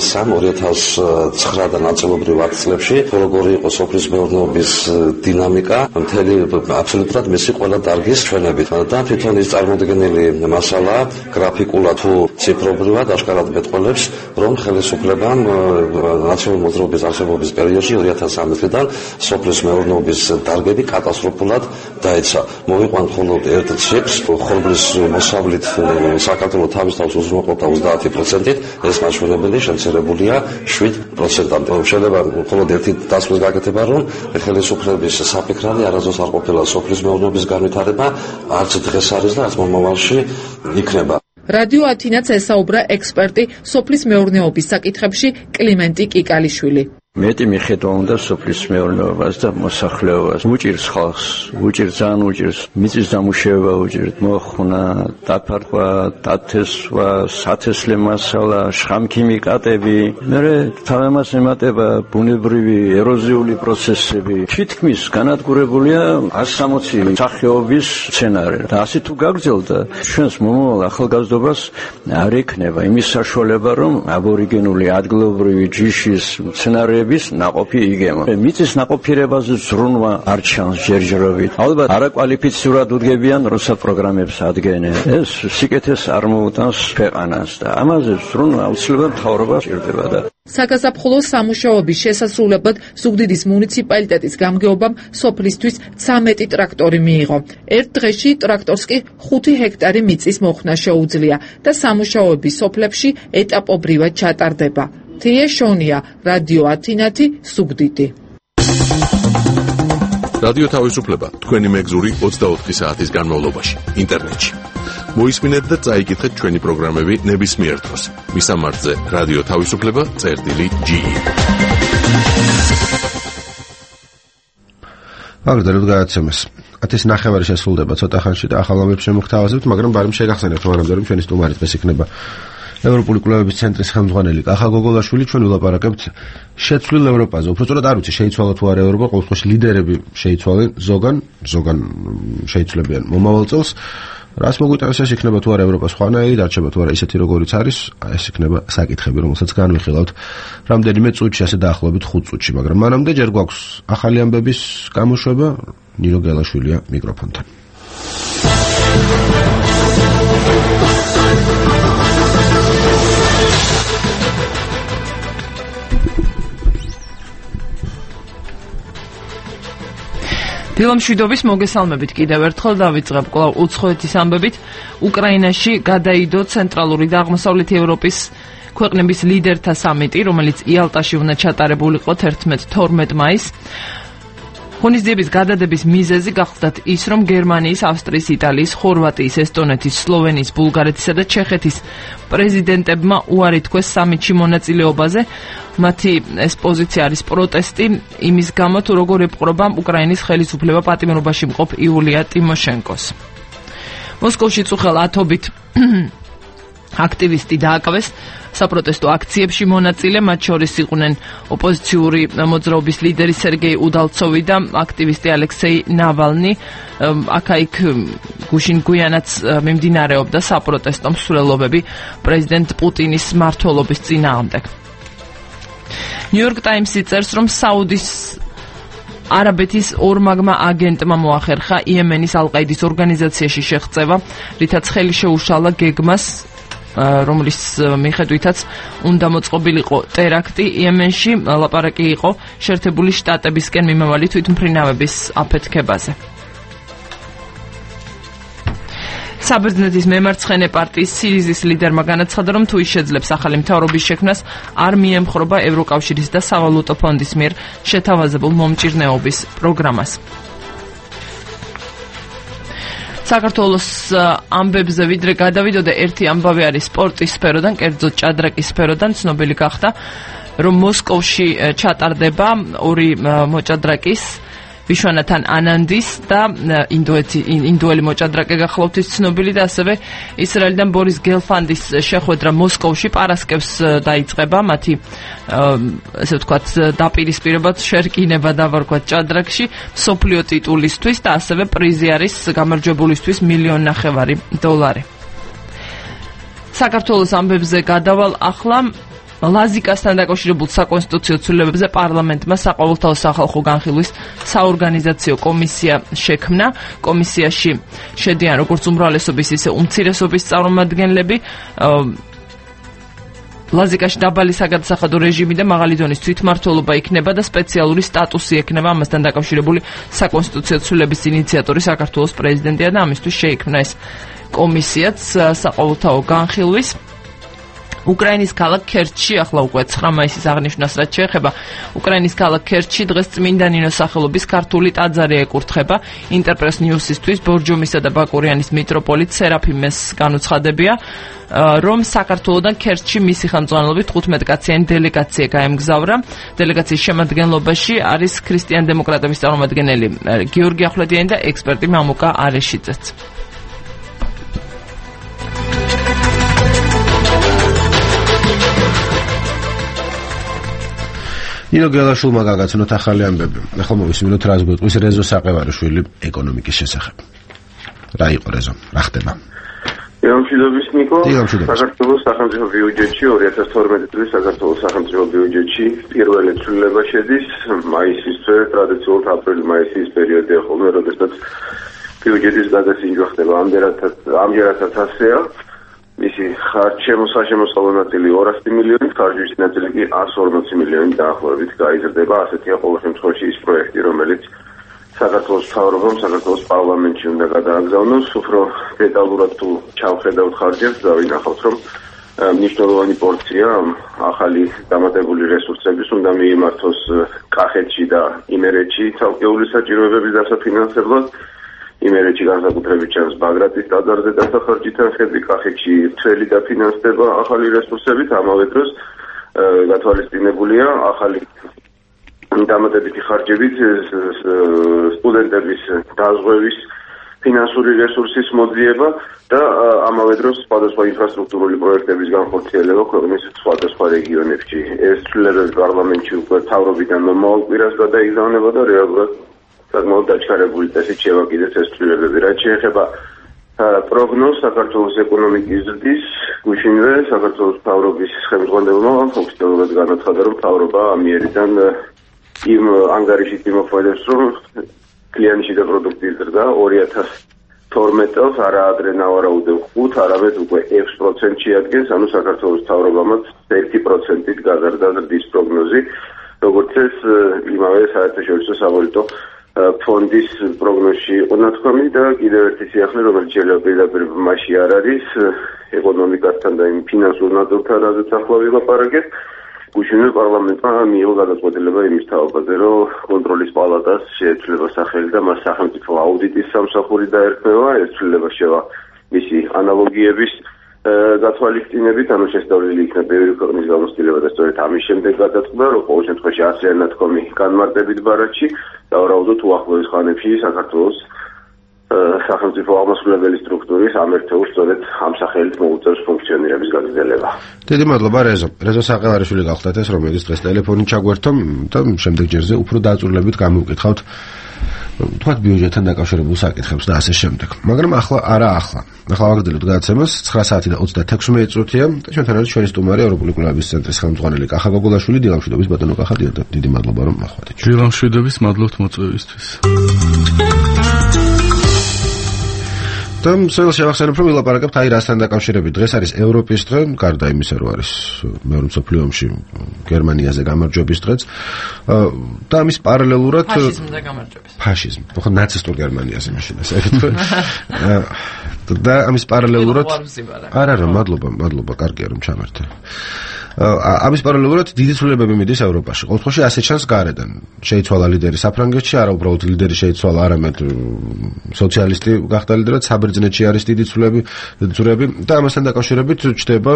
2003-2009 და ნაწილობრივ 10 წლებში როგორი იყო სოფლის მეურნეობის დინამიკა, მთელი აბსოლუტურად მისი ყველა დარგის ჩვენებით და თვითონ ის წარმოდგენილი მასალა გრაფიკულად თუ ციფრობრივად აშკარად მეტყველებს, რომ ხელისუფლებამ ნაციონალური მოძრაობის არსებობის პერიოდში 2013-დან სოფლის მეურნეობის დარგები კატასტროფულად დაეცა. მოვიყვანთ მხოლოდ ერთ ციკლს, ხორბლის მოსავლით საქართველოს თავის თავს უზრუნველყოფდა 30%-ით, ეს მაჩვენებელი შემცირებულია 7%-მდე. შეიძლება მხოლოდ ერთი დასკვნის გაკეთება, რომ ხელისუფლების საფიქრალი არასდროს არ ყოფილა სოფლის მეურნეობის განვითარება, არც დღეს არის და არც მომავალში იქნება. რადიო ათინაც ესაუბრა ექსპერტი სოფლის მეურნეობის საკითხებში კლიმენტი კიკალიშვილი. მეტი მიხედვა უნდა სოფლის მეურნეობას და მოსახლეობას. უჭირს ხალხს, ძალიან უჭირს. მიწის დამუშავება უჭირს, მოხუნა, დაფარვა, დათესვა, სათესლე მასალა, შხამქიმიკატები. მერე თავემას ემატება ბუნებრივი ეროზიული პროცესები. თითქმის განადგურებულია 160 სახეობის სცენარი. და ასე თუ გაგრძელდა, ჩვენს მომავალ ახალგაზრდობას არ ექნება იმის საშუალება, რომ აბორიგენული ადგილობრივი ჯიშის სცენარი ნაყოფი იგემო. მიწის ნაყოფიერებაზე ზრუნვა არ ჩანს ჯერჯერობით. ალბათ არაკვალიფიცირად უდგებიან როცა პროგრამებს ადგენენ. ეს სიკეთეს არ მოუტანს ქვეყანას და ამაზე ზრუნვა აუცილებლად მთავრობა ჭირდება და საგაზაფხულო სამუშაოების შესასრულებლად ზუგდიდის მუნიციპალიტეტის გამგეობამ სოფლისთვის 13 ტრაქტორი მიიღო. ერთ დღეში ტრაქტორს კი 5 ჰექტარი მიწის მოხსნა შეუძლია და სამუშაოები სოფლებში ეტაპობრივად ჩატარდება. თეაშონია, რადიო ათინათი, ზუგდიდი. რადიო თავისუფლება თქვენი მეგზური 24 საათის განმავლობაში ინტერნეტში. მოისმინეთ და წაიკითხეთ ჩვენი პროგრამები ნებისმიერ დროს. მისამართზე რადიო თავისუფლება.ge. აგრეთვე გააცემეს. 10 ნახევარი შესრულდება ცოტა ხანში და ახალ ამბებს შემოგთავაზებთ, მაგრამ ბარემ შეგახსენებთ მანამდე რომ ჩვენი სტუმარი დღეს იქნება ევროპული კვლევების ცენტრის ხელმძღვანელი კახა გოგოლაშვილი. ჩვენ ვილაპარაკებთ შეცვლილ ევროპაზე. უბრალოდ არ ვიცი შეიცვალა თუ არა ევროპა, ყოველ შემთხვევაში ლიდერები შეიცვალენ ზოგან შეიცვლებიან მომავალ წელს. რას მოგვიტანს ეს იქნება თუ არა ევროპა სხვანაირი, დარჩება თუ არა ისეთი როგორიც არის, ეს იქნება საკითხები, რომელსაც განვიხილავთ რამდენიმე წუთში, ასე დაახლოებით 5 წუთში, მაგრამ მანამდე ჯერ გვაქვს ახალი ამბების გამოშვება. ნინო გელაშვილია მიკროფონთან. დილამშვიდობის მოგესალმებით კიდევ ერთხელ დავიწყებ კვლავ უცხოეთის ამბებით. უკრაინაში გადაიდო ცენტრალური და აღმოსავლეთი ევროპის ქვეყნების ლიდერთა სამიტი, რომელიც იალტაში უნდა ჩატარებულიყო 11-12 მაისს. ღონისძიების გადადების მიზეზი გახლდათ ის, რომ გერმანიის, ავსტრიის, იტალიის, ხორვატიის, ესტონეთის, სლოვენიის, ბულგარეთისა და ჩეხეთის პრეზიდენტებმა უარი თქვეს სამიტში მონაწილეობაზე. მათი ეს პოზიცია არის პროტესტი იმის გამო, თუ როგორ ეპყრობა უკრაინის ხელისუფლება პატიმრობაში მყოფ იულია ტიმოშენკოს. მოსკოვში წუხელ ათობით აქტივისტი დააკავეს საპროტესტო აქციებში მონაწილე, მათ შორის იყვნენ ოპოზიციური მოძრაობის ლიდერი სერგეი უდალცოვი და აქტივისტი ალექსეი ნავალნი. აქ-იქ გუშინ გვიანაც მიმდინარეობდა საპროტესტო მსვლელობები პრეზიდენტ პუტინის მმართველობის წინააღმდეგ. ნიუ-იორკ ტაიმსი წერს, რომ საუდის არაბეთის ორმაგმა აგენტმა მოახერხა იემენის ალ-ყაიდის ორგანიზაციაში შეღწევა, რითაც ხელი შეუშალა გეგმას, რომლის მიხედვითაც უნდა მოწყობილიყო ტერაქტი იემენში. ლაპარაკი იყო შეერთებული შტატებისკენ მიმავალი თვითმფრინავების აფეთქებაზე. საბერძნეთის მემარცხენე პარტიის სირიზის ლიდერმა განაცხადა, რომ თუ ის შეძლებს ახალი მთავრობის შექმნას, არ მიემხრობა ევროკავშირის და სავალუტო ფონდის მიერ შეთავაზებულ მომჭირნეობის პროგრამას. საქართველოს ამბებზე ვიდრე გადავიდოდა, ერთი ამბავი არის სპორტის სფეროდან, კერძოდ ჭადრაკის სფეროდან. ცნობილი გახდა, რომ მოსკოვში ჩატარდება ორი მოჭადრაკის, ვიშვანათან ანანდის და ინდოელი მოჭადრაკე გახლავთ ის ცნობილი და ასევე ისრაელიდან ბორის გელფანდის შეხვედრა მოსკოვში პარასკევს დაიწყება. მათი ესე ვთქვათ დაპირისპირებად შერკინება დავარქვათ ჭადრაკში მსოფლიო ტიტულისთვის და ასევე პრიზი არის გამარჯვებულისთვის $1.5 million. საქართველოს ამბებზე გადავალ ახლა. ლაზიკასთან დაკავშირებულ საკონსტიტუციო ცვლილებებზე პარლამენტმა საყოველთაო სახალხო განხილვის საორგანიზაციო კომისია შექმნა. კომისიაში შედიან როგორც უმრავლესობის, ისე უმცირესობის წარმომადგენლები. ლაზიკაში დაბალი საგადასახადო რეჟიმი და მაღალი დონის თვითმმართველობა იქნება და სპეციალური სტატუსი ექნება. ამასთან დაკავშირებული საკონსტიტუციო ცვლილების ინიციატორი საქართველოს პრეზიდენტია და ამისთვის შეიქმნა ეს კომისიაც საყოველთაო განხილვის. უკრაინის ქალაქ ქერჩში, ახლა უკვე 9 მაისის აღნიშვნას რაც შეეხება, უკრაინის ქალაქ ქერჩში დღეს წმინდა ნინოს სახელობის ქართული ტაძარი ეკურთხება. ინტერპრეს ნიუსისთვის ბორჯომისა და ბაკურიანის მიტროპოლიტ სერაფიმეს განუცხადებია, რომ საქართველოდან ქერჩში მისი ხელმძღვანელობით 15 კაციანი დელეგაცია გაემგზავრა. დელეგაციის შემადგენლობაში არის ქრისტიან-დემოკრატების წარმომადგენელი გიორგი ახვლედიანი და ექსპერტი მამუკა არეშიძეც. ნინო გელაშვილმა გაგაცნოთ ახალი ამბები. ახლა მოვისმინოთ რას გვეტყვის რეზო საყევარიშვილი ეკონომიკის შესახებ. რა იყო რეზო? რა ხდება? დილამშვიდობის ნიკო. საქართველოს სახელმწიფო ბიუჯეტში 2012 წლის საქართველოს სახელმწიფო ბიუჯეტში პირველი ცვლილება შედის მაისის თვე, ტრადიციულად აპრილ-მაისის პერიოდი ხოლმე, როდესაც ბიუჯეტის გადასინჯვა ხდება. ამჯერადაც ასეა. მისი შემოსავლო ნაწილი 200 მილიონი, ხარჯვის ნაწილი კი 140 მილიონი დაახლოებით გაიზრდება. ასეთია ყოველ შემთხვევაში ის პროექტი, რომელიც საქართველოს მთავრობამ საქართველოს პარლამენტში უნდა გადააგზავნოს. უფრო დეტალურად თუ ჩავხედავთ ხარჯებს, დავინახავთ, რომ მნიშვნელოვანი პორცია ახალი დამატებული რესურსების უნდა მიიმართოს კახეთში და იმერეთში ცალკეული საჭიროებების დასაფინანსებლად. იმერეთში განსაკუთრებით ჩანს ბაგრატის ტაძარზე დასახარჯი თანხები, კახეთში მთელი დაფინანსდება ახალი რესურსებით. ამავე დროს გათვალისწინებულია ახალი დამატებითი ხარჯებით სტუდენტების დაზღვევის ფინანსური რესურსის მოძიება და ამავე დროს სხვადასხვა ინფრასტრუქტურული პროექტების განხორციელება ქვეყნის სხვადასხვა რეგიონებში. ეს ცვლილებები პარლამენტში უკვე თავრობიდან მომავალ კვირას გადაიგზავნება და რეალურად საკმაოდ დაჩქარებული წესით შევაკიდეთ ეს ცვლილებები. რაც შეეხება პროგნოზს საქართველოს ეკონომიკის ზრდის გუშინვე საქართველოს მთავრობის ხელმძღვანელმა ოფიციალურად განაცხადა, რომ მთავრობა ამიერიდან იმ ანგარიშით იმოქმედებს, რომ კლიანტში და პროდუქტის ზრდა 2012 წელს არა ადრე ნავარაუდევ 5, არამედ უკვე 6% შეადგენს, ანუ საქართველოს მთავრობამაც 1%-ით გაზარდა ზრდის პროგნოზი, როგორც ეს იმავე საერთაშორისო სავალუტო ფონდის პროგნოზში იყო ნათქვამი და კიდევ ერთი სიახლე, რომელიც პირდაპირ მასში არ არის ეკონომიკასთან და იმ ფინანსურ ნატურთან, რაზეც ახლა ვილაპარაკეთ. გუშინვე პარლამენტმა მიიღო გადაწყვეტილება იმის თაობაზე, რომ კონტროლის პალატას შეეცვლება სახელი და მას სახელმწიფო აუდიტის სამსახური დაერქმევა. ეს ცვლილება შევა მისი ანალოგიების გათვალისწინებით, ანუ შესწავლილი იქნა ბევრი ქვეყნის გამოცდილება და სწორედ ამის შემდეგ გადაწყდა, რომ ყოველ შემთხვევაში ასეა ნათქვამი განმარტებით ბარათში და ვარაუდობთ უახლოეს ხანებში საქართველოს სახელმწიფო აღმასრულებელი სტრუქტურის ამ ერთეულს სწორედ ამ სახელით მოუწევს ფუნქციონირების გაგრძელება. დიდი მადლობა რეზო საყელარიშვილი გახლდათ ეს, რომელიც დღეს ტელეფონით ჩაგვერთო და შემდეგ ჯერზე უფრო დაწვრილებით გამოვკითხავთ თქვათ ბიუჯეტთან დაკავშირებულ საკითხებს და ასე შემდეგ. მაგრამ ახლა ვაგრძელებთ გადაცემას 9 საათი და 36 წუთია და ჩვენთან არის ჩვენი სტუმარი ევროპული კვლევების ცენტრის ხელმძღვანელი კახა გოგოლაშვილი. დილამშვიდობის ბატონო კახა, დიდი მადლობა რომ ახვალეთ. დილამშვიდობის, მადლობთ მოწვევისთვის. და სულ შევახსენებ, რომ ვილაპარაკებთ რასთან დაკავშირებით. დღეს არის ევროპის დღე, გარდა იმისა, რომ არის მეორე მსოფლიო ომში გერმანიაზე გამარჯვების დღეც და ამის პარალელურად ფაშიზმ, ხო ნაცისტურ გერმანიაზე მაშინ ასე ვთქვი. და ამის პარალელურად არა, მადლობა, კარგია რომ ჩამერთე. ამის პარალელურად დიდი ცვლილებები მიდის ევროპაში. ყოველ შემთხვევაში ასე ჩანს გარედან. შეიცვალა ლიდერი საფრანგეთში, არა უბრალოდ ლიდერი შეიცვალა, არამედ სოციალისტი გახდა ლიდერი, საბერძნეთში არის დიდი ცვლილებები და ამასთან დაკავშირებით ჩდება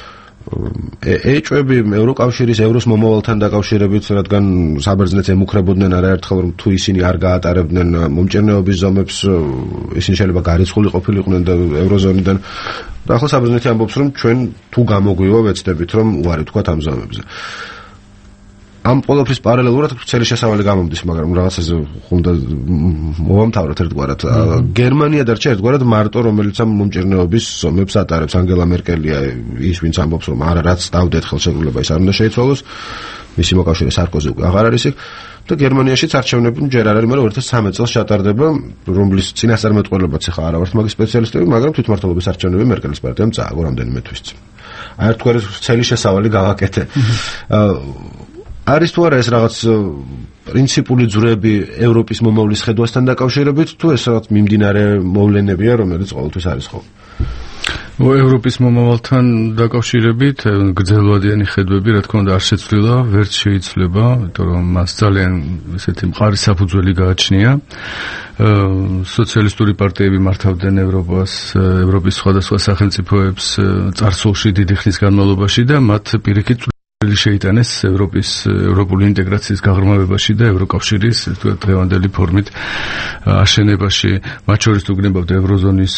ეჭვები ევროკავშირის ევროს მომავალთან დაკავშირებით, რადგან საბერძნეთს ემუქრებოდნენ არაერთხელ, რომ თუ ისინი არ გაატარებდნენ მომჭირნეობის ზომებს, ისინი შეიძლება გარიცხული ყოფილიყვნენ და ევროზონიდან. და ახლა საბერძნეთი ამბობს, რომ ჩვენ თუ გამოგვივა ვეცდებით, რომ უარი ვთქვათ ამ ზომებზე. ამ ყოველფრის პარალელურად ცელი შესავალი გამომდის, მაგრამ რაღაცაზე უნდა მოვამთავროთ ერთგვარად. გერმანია დარჩა ერთგვარად მარტო, რომელიც ამ მომჭირნეობის ზომებს ატარებს. ანგელა მერკელია ის, ვინც ამბობს, რომ არა, რაც დავდეთ ხელშეკრულება, ის არ უნდა შეიცვალოს. მისი მოკავშირე სარკოზი უკვე აღარ არის იქ და გერმანიაშიც არჩევნები ჯერ არ არის, მაგრამ 2013 წელს ჩატარდება, რომლის წინასწარმეტყველებაც ახლა არა ვართ მაგის სპეციალისტები, მაგრამ თვითმმართველობის არჩევნები მერკელის პარტიამ წააგო რამდენიმე თვის წინ. ერთგვარი ცელი შესავალი გავაკეთე. არის თუ არა ეს რაღაც პრინციპული ძვრები ევროპის მომავლის ხედვასთან დაკავშირებით, თუ ეს რაღაც მიმდინარე მოვლენებია, რომელიც ყოველთვის არის ხო? ევროპის მომავალთან დაკავშირებით გრძელვადიანი ხედვები, რა თქმა უნდა, არ შეცვლილა, ვერც შეიცვლება, იმიტომ რომ მას ძალიან ესეთი მყარი საფუძველი გააჩნია. სოციალისტური პარტიები მართავდნენ ევროპის სხვადასხვა სახელმწიფოებს წარსულში დიდი ხნის განმავლობაში და მათ პირიქით შეიტანეს ევროპული ინტეგრაციის გაღრმავებაში და ევროკავშირის დღევანდელი ფორმით აშენებაში, მათ შორის თუ გნებავთ ევროზონის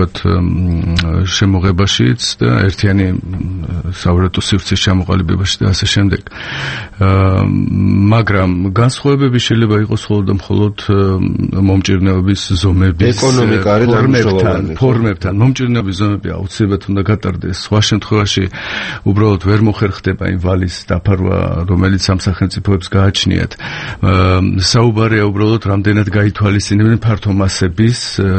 შემოღებაშიც და ერთიანი საურათო სივრცის ჩამოყალიბებაში და ასე შემდეგ. მაგრამ განსხვავებები შეიძლება იყოს მხოლოდ და მხოლოდ მომჭირნეობის ზომების ფორმებთან. მომჭირნეობის ზომები აუცილებლად უნდა გატარდეს. სხვა შემთხვევაში უბრალოდ ვერ მოხერხდება იმ ვალის დაფარვა, რომელიც ამ სახელმწიფოებს გააჩნიათ. საუბარია უბრალოდ რამდენად გაითვალისწინებენ ფართო მასების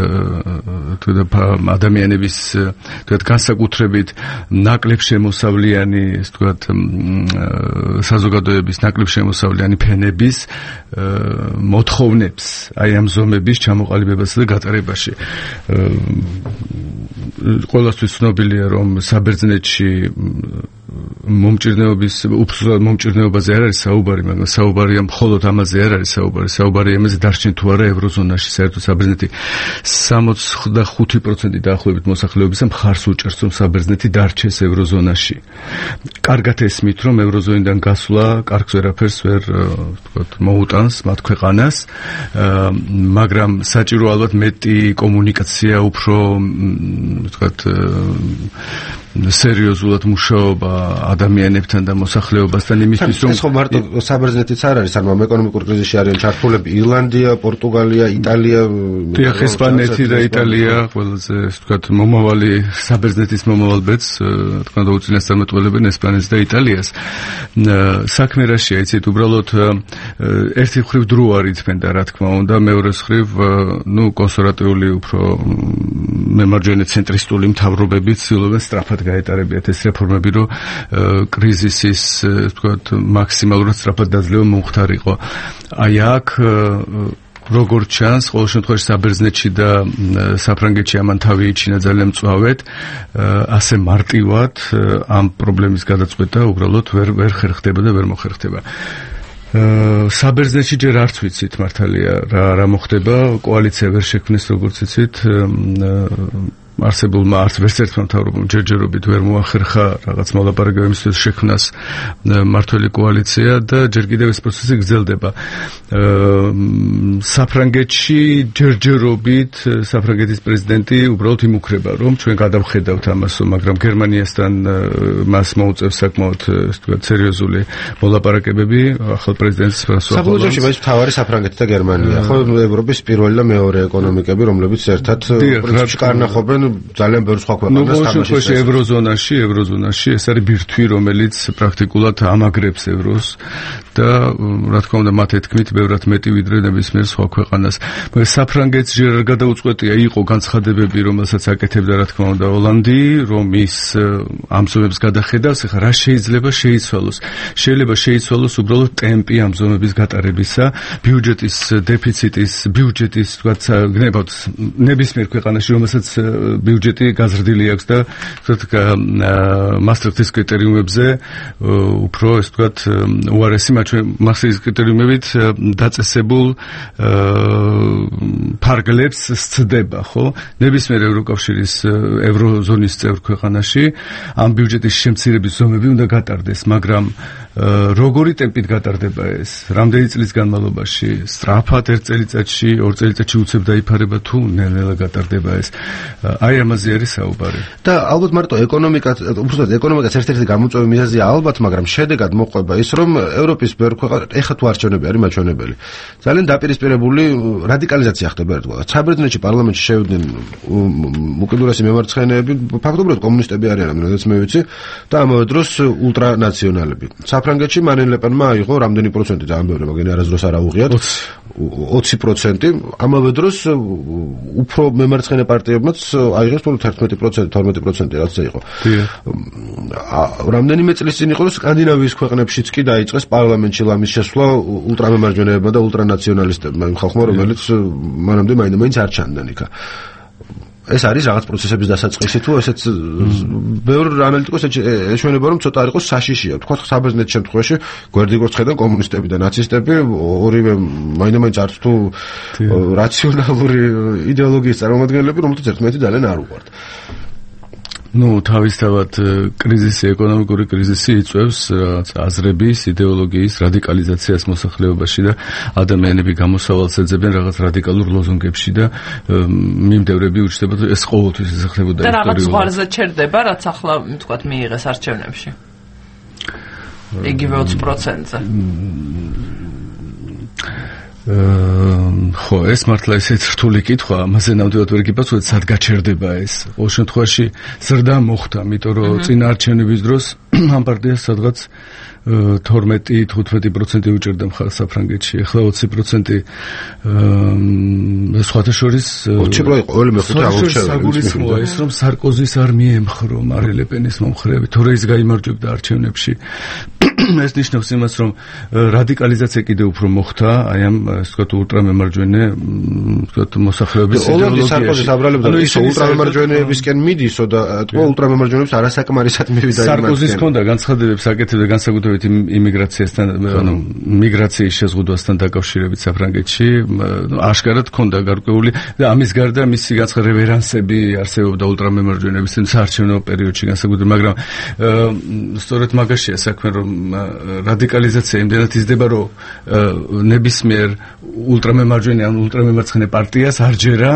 ადამიანების განსაკუთრებით ნაკლებ შემოსავლიანი, საზოგადოების ნაკლებ შემოსავლიანი ფენების მოთხოვნებს აი ამ ზომების ჩამოყალიბებასა და გატარებაში. ყველასთვის ცნობილია, რომ საბერძნეთში მომჭირნეობის უბრალოდ მომჭირნეობაზე არ არის საუბარი, მაგრამ საუბარია მხოლოდ ამაზე არ არის საუბარი. საუბარია იმაზე დარჩენ თუ არა ევროზონაში. საერთოდ საბერძნეთი 65% დაახლოებით მოსახლეობისა მხარს უჭერს, რომ საბერძნეთი დარჩეს ევროზონაში. კარგად ესმით, რომ ევროზონიდან გასვლა კარგს ვერაფერს ვერ ვთქვათ მოუტანს მათ ქვეყანას, მაგრამ საჭირო ალბათ მეტი კომუნიკაცია, უფრო ვთქვათ სერიოზულად მუშაობა ადამიანებთან და მოსახლეობასთან იმისთვის რომ ეს ხო მარტო საბერძნეთიც არ არის, ანუ ეკონომიკურ კრიზისში არიან ჩართულები ირლანდია, პორტუგალია, იტალია, დიახ, ესპანეთი და იტალია ყველაზე ვთქვათ მომავალი საბერძნეთის მომავალ ბედს თქვენ უწინასწარმეტყველებენ ესპანეთს და იტალიას. საქმე რაშია, იცით, უბრალოდ ერთი მხრივ დრო არ იწმენ და რა თქმა უნდა, მეორე მხრივ კონსერვატიული უფრო მემარჯვენე ცენტრისტული მთავრობები ცდილობენ სწრაფად გაეტარებიათ ეს რეფორმები, რომ კრიზისის ვთქვათ მაქსიმალურად სწრაფად დაძლევა მომხდარიყო. აი აქ როგორც ჩანს, ყოველ შემთხვევაში საბერძნეთში და საფრანგეთში ამან თავი იჩინა ძალიან მწვავედ, ასე მარტივად ამ პრობლემის გადაწყვეტა უბრალოდ ვერ ხერხდება და ვერ მოხერხდება. საბერძნეთში ჯერ არც ვიცით მართალია რა მოხდება, კოალიცია ვერ შექმნეს როგორც იცით, არსებულმა არც ვერცერთმა მთავრობამ ჯერჯერობით ვერ მოახერხა რაღაც მოლაპარაკებების შექმნას მართველი კოალიცია და ჯერ კიდევ ეს პროცესი გრძელდება. საფრანგეთში ჯერჯერობით საფრანგეთის პრეზიდენტი უბრალოდ იმუქრება, რომ ჩვენ გადავხედავთ ამას, მაგრამ გერმანიასთან მას მოუწევს საკმაოდ სერიოზული მოლაპარაკებები ახალ პრეზიდენტის ფრანსუა ჰოლანდს. საბოლოოში ეს თავარი საფრანგეთი და გერმანია, ხო, ევროპის პირველი და მეორე ეკონომიკები, რომლებიც ერთად პრინციპში კარნახობენ ძალიან ბევრ სხვა ქვეყანას თამაშობს. ევროზონაში ეს არის ბირთვი, რომელიც პრაქტიკულად ამაგრებს ევროს და რა თქმა უნდა მათ ეთქმით ბევრად მეტი ვიდრე ნებისმიერ სხვა ქვეყანას. მაგრამ საფრანგეთს ჯერ არ გადაუწყვეტია, იყო განცხადებები, რომელსაც აკეთებდა რა თქმა უნდა ჰოლანდი, რომ ის ამ ზომებს გადახედავს. ეხლა რა შეიძლება შეიცვალოს? შეიძლება შეიცვალოს უბრალოდ ტემპი ამ ზომების გატარებისა, ბიუჯეტის დეფიციტის, ბიუჯეტის თქვათ გნებავთ ნებისმიერ ქვეყანაში, რომელსაც ბიუჯეტი გაზრდილი აქვს და ვთქვათ მასტრიხტის კრიტერიუმებზე უფრო ეს ვთქვათ უარესი მასტრიხტის კრიტერიუმებით დაწესებულ ფარგლებს სცდება, ხო? ნებისმიერ ევროკავშირის ევროზონის წევრ ქვეყანაში ამ ბიუჯეტის შემცირების ზომები უნდა გატარდეს, მაგრამ როგორი ტემპით გატარდება ეს? რამდენი წლის განმავლობაში? სწრაფად ერთ წელიწადში, ორ წელიწადში უცებ დაიფარება თუ ნელ-ნელა გატარდება ეს? აი ამაზე არის საუბარი. და ალბათ მარტო უბრალოდ ეკონომიკას ერთ-ერთი გამოწვევი მიზეზია ალბათ, მაგრამ შედეგად მოყვება ის, რომ ევროპის ბევრ ქვეყანაში ეხლა თუ არჩევნები არის მაჩვენებელი. ძალიან დაპირისპირებული რადიკალიზაცია ხდება ერთგვარად. საბერძნეთში პარლამენტში შევიდნენ უკიდურესი მემარცხენეები, ფაქტობრივად კომუნისტები არიან, რადგან მე ვიცი, და ამავე დროს ულტრანაციონალები. საფრანგეთში მარინ ლე პენმა აიღო რამდენი პროცენტი, ძალიან ბევრი, მაგრამ არასდროს არ აუღიათ 20%, ამავე დროს უფრო მემარცხენე პარტიებმაც აიღეს 11%, რაღაცა იყო. რამდენიმე წლის წინ იყო, რომ სკანდინავიის ქვეყნებშიც კი დაიწყეს პარლამენტში ლამის შესვლა ულტრამემარჯვენეებმა და ულტრანაციონალისტებმა, იმ ხალხმა, რომელიც მანამდე მაინც არ ჩანდნენ იქა. ეს არის რაღაც პროცესების დასაწყისი თუ ესეც ბევრ ანალიტიკოსს ეშვენება, რომ ცოტა არ იყოს საშიშია. თქვა საბერძნეთის შემთხვევაში გვერდიგორ ხედავენ კომუნისტები და ნაცისტები, ორივე მაინც არც თუ რაციონალური იდეოლოგიის წარმომადგენლები, რომელთაც ერთმანეთი ძალიან არ უყვართ. თავისთავად კრიზისი, ეკონომიკური კრიზისი იწვევს აზრების, იდეოლოგიის რადიკალიზაციას მოსახლეობაში და ადამიანები გამოსავალს ეძებენ რაღაც რადიკალურ ლოზუნგებში და მიმდევრები უჩნდებათ, ეს ყოველთვის ესახებოდა ისტორიულად. და რაღაც ზღვარზე ჩერდება, რაც ახლა თქვათ მიიღეს არჩევნებში. იგივე 20%-ზე. ხო, ეს მართლა ისეთ რთული კითხვა, ამაზე ნამდვილად ვერ გიპასუხებ, სად გაჩერდება ეს. ყოველ შემთხვევაში ზრდა მოხდა, იმიტომ რომ წინა არჩევნების დროს ამ პარტიას სადღაც 12-15% უჭერდა მხარს საფრანგეთში, ახლა 20%. სხვათა შორის 20% იყო ყველა მეხუთე აღნიშნული ის, რომ სარკოზის არ მიემხრო მარინ ლე პენის მომხრეები, თორე ის გაიმარჯვებდა არჩევნებში. ეს ნიშნავს იმას, რომ რადიკალიზაცია კიდევ უფრო მოხდა აი ამ ასე ვთქვათ ულტრამემარჯვენე ვთქვათ მოსახლეობის იდეოლოგიაში. სარკოზის აბრალებდა ის ულტრამემარჯვენეებისკენ მიდისო და თქო ულტრამემარჯვენეებს არასაკმარისად მივიდა იმ სარკოზის ჰქონდა განცხადებებს აკეთებდა განსაკუთრებით იმიგრაციასთან, ანუ მიგრაციის შეზღუდვასთან დაკავშირებით საფრანგეთში, აშკარად ჰქონდა გარკვეული და ამის გარდა მისი რევერანსები არსებობდა ულტრამემარჯვენეების საარჩევნო პერიოდში განსაკუთრებით, მაგრამ სწორედ მაგაშია საქმე, რომ რადიკალიზაცია იმდენად იზრდება, რომ ნებისმიერ ულტრამემარჯვენე ან ულტრამემარცხენე პარტიას არ ჯერა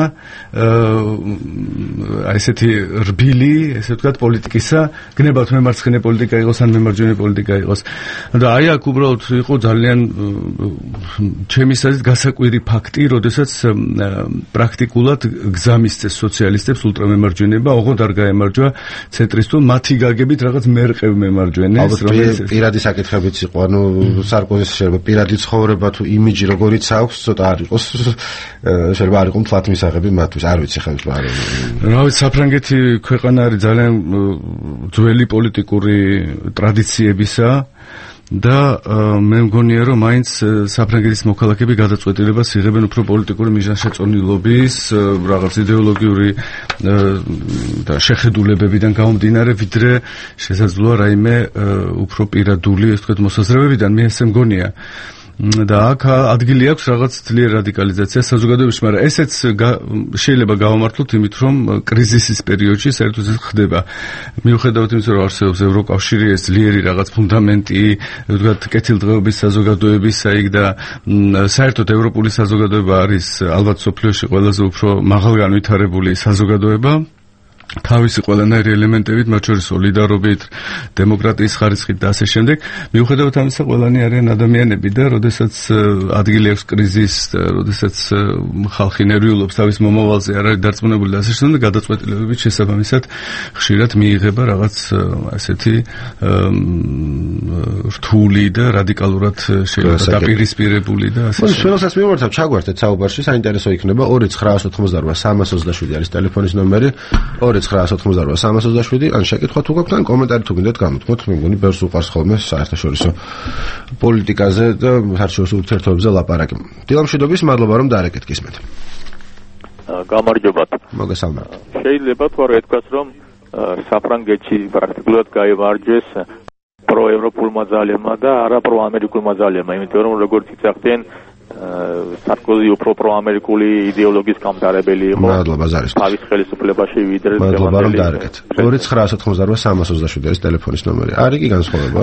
ესეთი რბილი, ესე ვთქვათ, პოლიტიკისა, გნებავთ მემარცხენე პოლიტიკა იყოს ან მემარჯვენე პოლიტიკა იყოს. და აი აქ უბრალოდ იყო ძალიან ჩემის აზრით გასაკვირი ფაქტი, როდესაც პრაქტიკულად გზამისწეს სოციალისტებს ულტრამემარჯვენეება, ოღონდ არ გაემარჯვა ცენტრისტულ, მათი გაგებით რაღაც მერყევ მემარჯვენეს, რომელიც პირადი საკითხებიც იყო, ანუ სარკოზის შეიძლება პირადი ცხოვრება თუ იმიჯი როგორიც აქვს, ცოტა არ იყოს, შეიძლება არ იყო მთლად მისაღები მათთვის, არ ვიცი ხა რა. რა ვიცი, საფრანგეთი ქვეყანა არის ძალიან ძველი პოლიტიკური ტრადიციებისა და მე მგონია, რომ მაინც საფრანგეთის მოქალაქეები გადაწყვეტილებას იღებენ უფრო პოლიტიკური მიზანშეწონილობის, რაღაც იდეოლოგიური და შეხედულებებიდან გამომდინარე, ვიდრე შესაძლოა რაიმე უფრო პირადული, ასე ვთქვათ, მოსაზრებებიდან. მე ესე მგონია. და აქ ადგილი აქვს რაღაც ძლიერ რადიკალიზაციას საზოგადოებაში, მაგრამ ესეც შეიძლება გავამართლოთ იმით, რომ კრიზისის პერიოდში საერთოდ ეს ხდება. მიუხედავად იმისა, რომ არსებობს ევროკავშირი, ეს ძლიერი რაღაც ფუნდამენტი, ვთქვათ, კეთილდღეობის საზოგადოებისა იქ და საერთოდ ევროპული საზოგადოება არის ალბათ სოფლიოში ყველაზე უფრო მაღალგანვითარებული საზოგადოება. თავისი ყველანაირი ელემენტებით, მათ შორის სოლიდარობით, დემოკრატიის ხარისხით და ასე შემდეგ. მიუხედავად ამისა, ყველანი არიან ადამიანები და როდესაც ადგილი აქვს კრიზისს, როდესაც ხალხი ნერვიულობს თავის მომავალზე, არ არის დარწმუნებული და ასე შემდეგ, გადაწყვეტილებებით შესაბამისად ხშირად მიიღება რაღაც ასეთი რთული და რადიკალურად შეიძლება დაპირისპირებული და ასე შემდეგ. სულსაც მივმართავ ჩაგვართეთ საუბარში, საინტერესო იქნება 2988327 არის ტელეფონის ნომერი. 2988327 ან შეკითხვა თუ გაქვთ ან კომენტარი თუ გინდათ გამოთქვათ, მე მგონი ბევრს უყვარს ხოლმე საერთაშორისო პოლიტიკაზე და საერთაშორისო ურთიერთობებზე ლაპარაკი. დილამშვიდობის, მადლობა რომ დაარეკეთ გისმენთ. გამარჯობათ. მოგესალმებით. შეიძლება თუ არა ეთქვას, რომ საფრანგეთში პრაქტიკულად გაიმარჯვეს პროევროპულმა ძალებმა და არა პროამერიკულმა ძალებმა, იმიტომ რომ როგორც იცახდნენ სარკოზი უფრო პროამერიკული იდეოლოგიის გამტარებელი იყო. მადლობა ზარის. თავის ხელისუფლებაში ვიდრე მადლობა რომ დაარეკეთ. 2988327 არის ტელეფონის ნომერი. არის კი განსხვავება?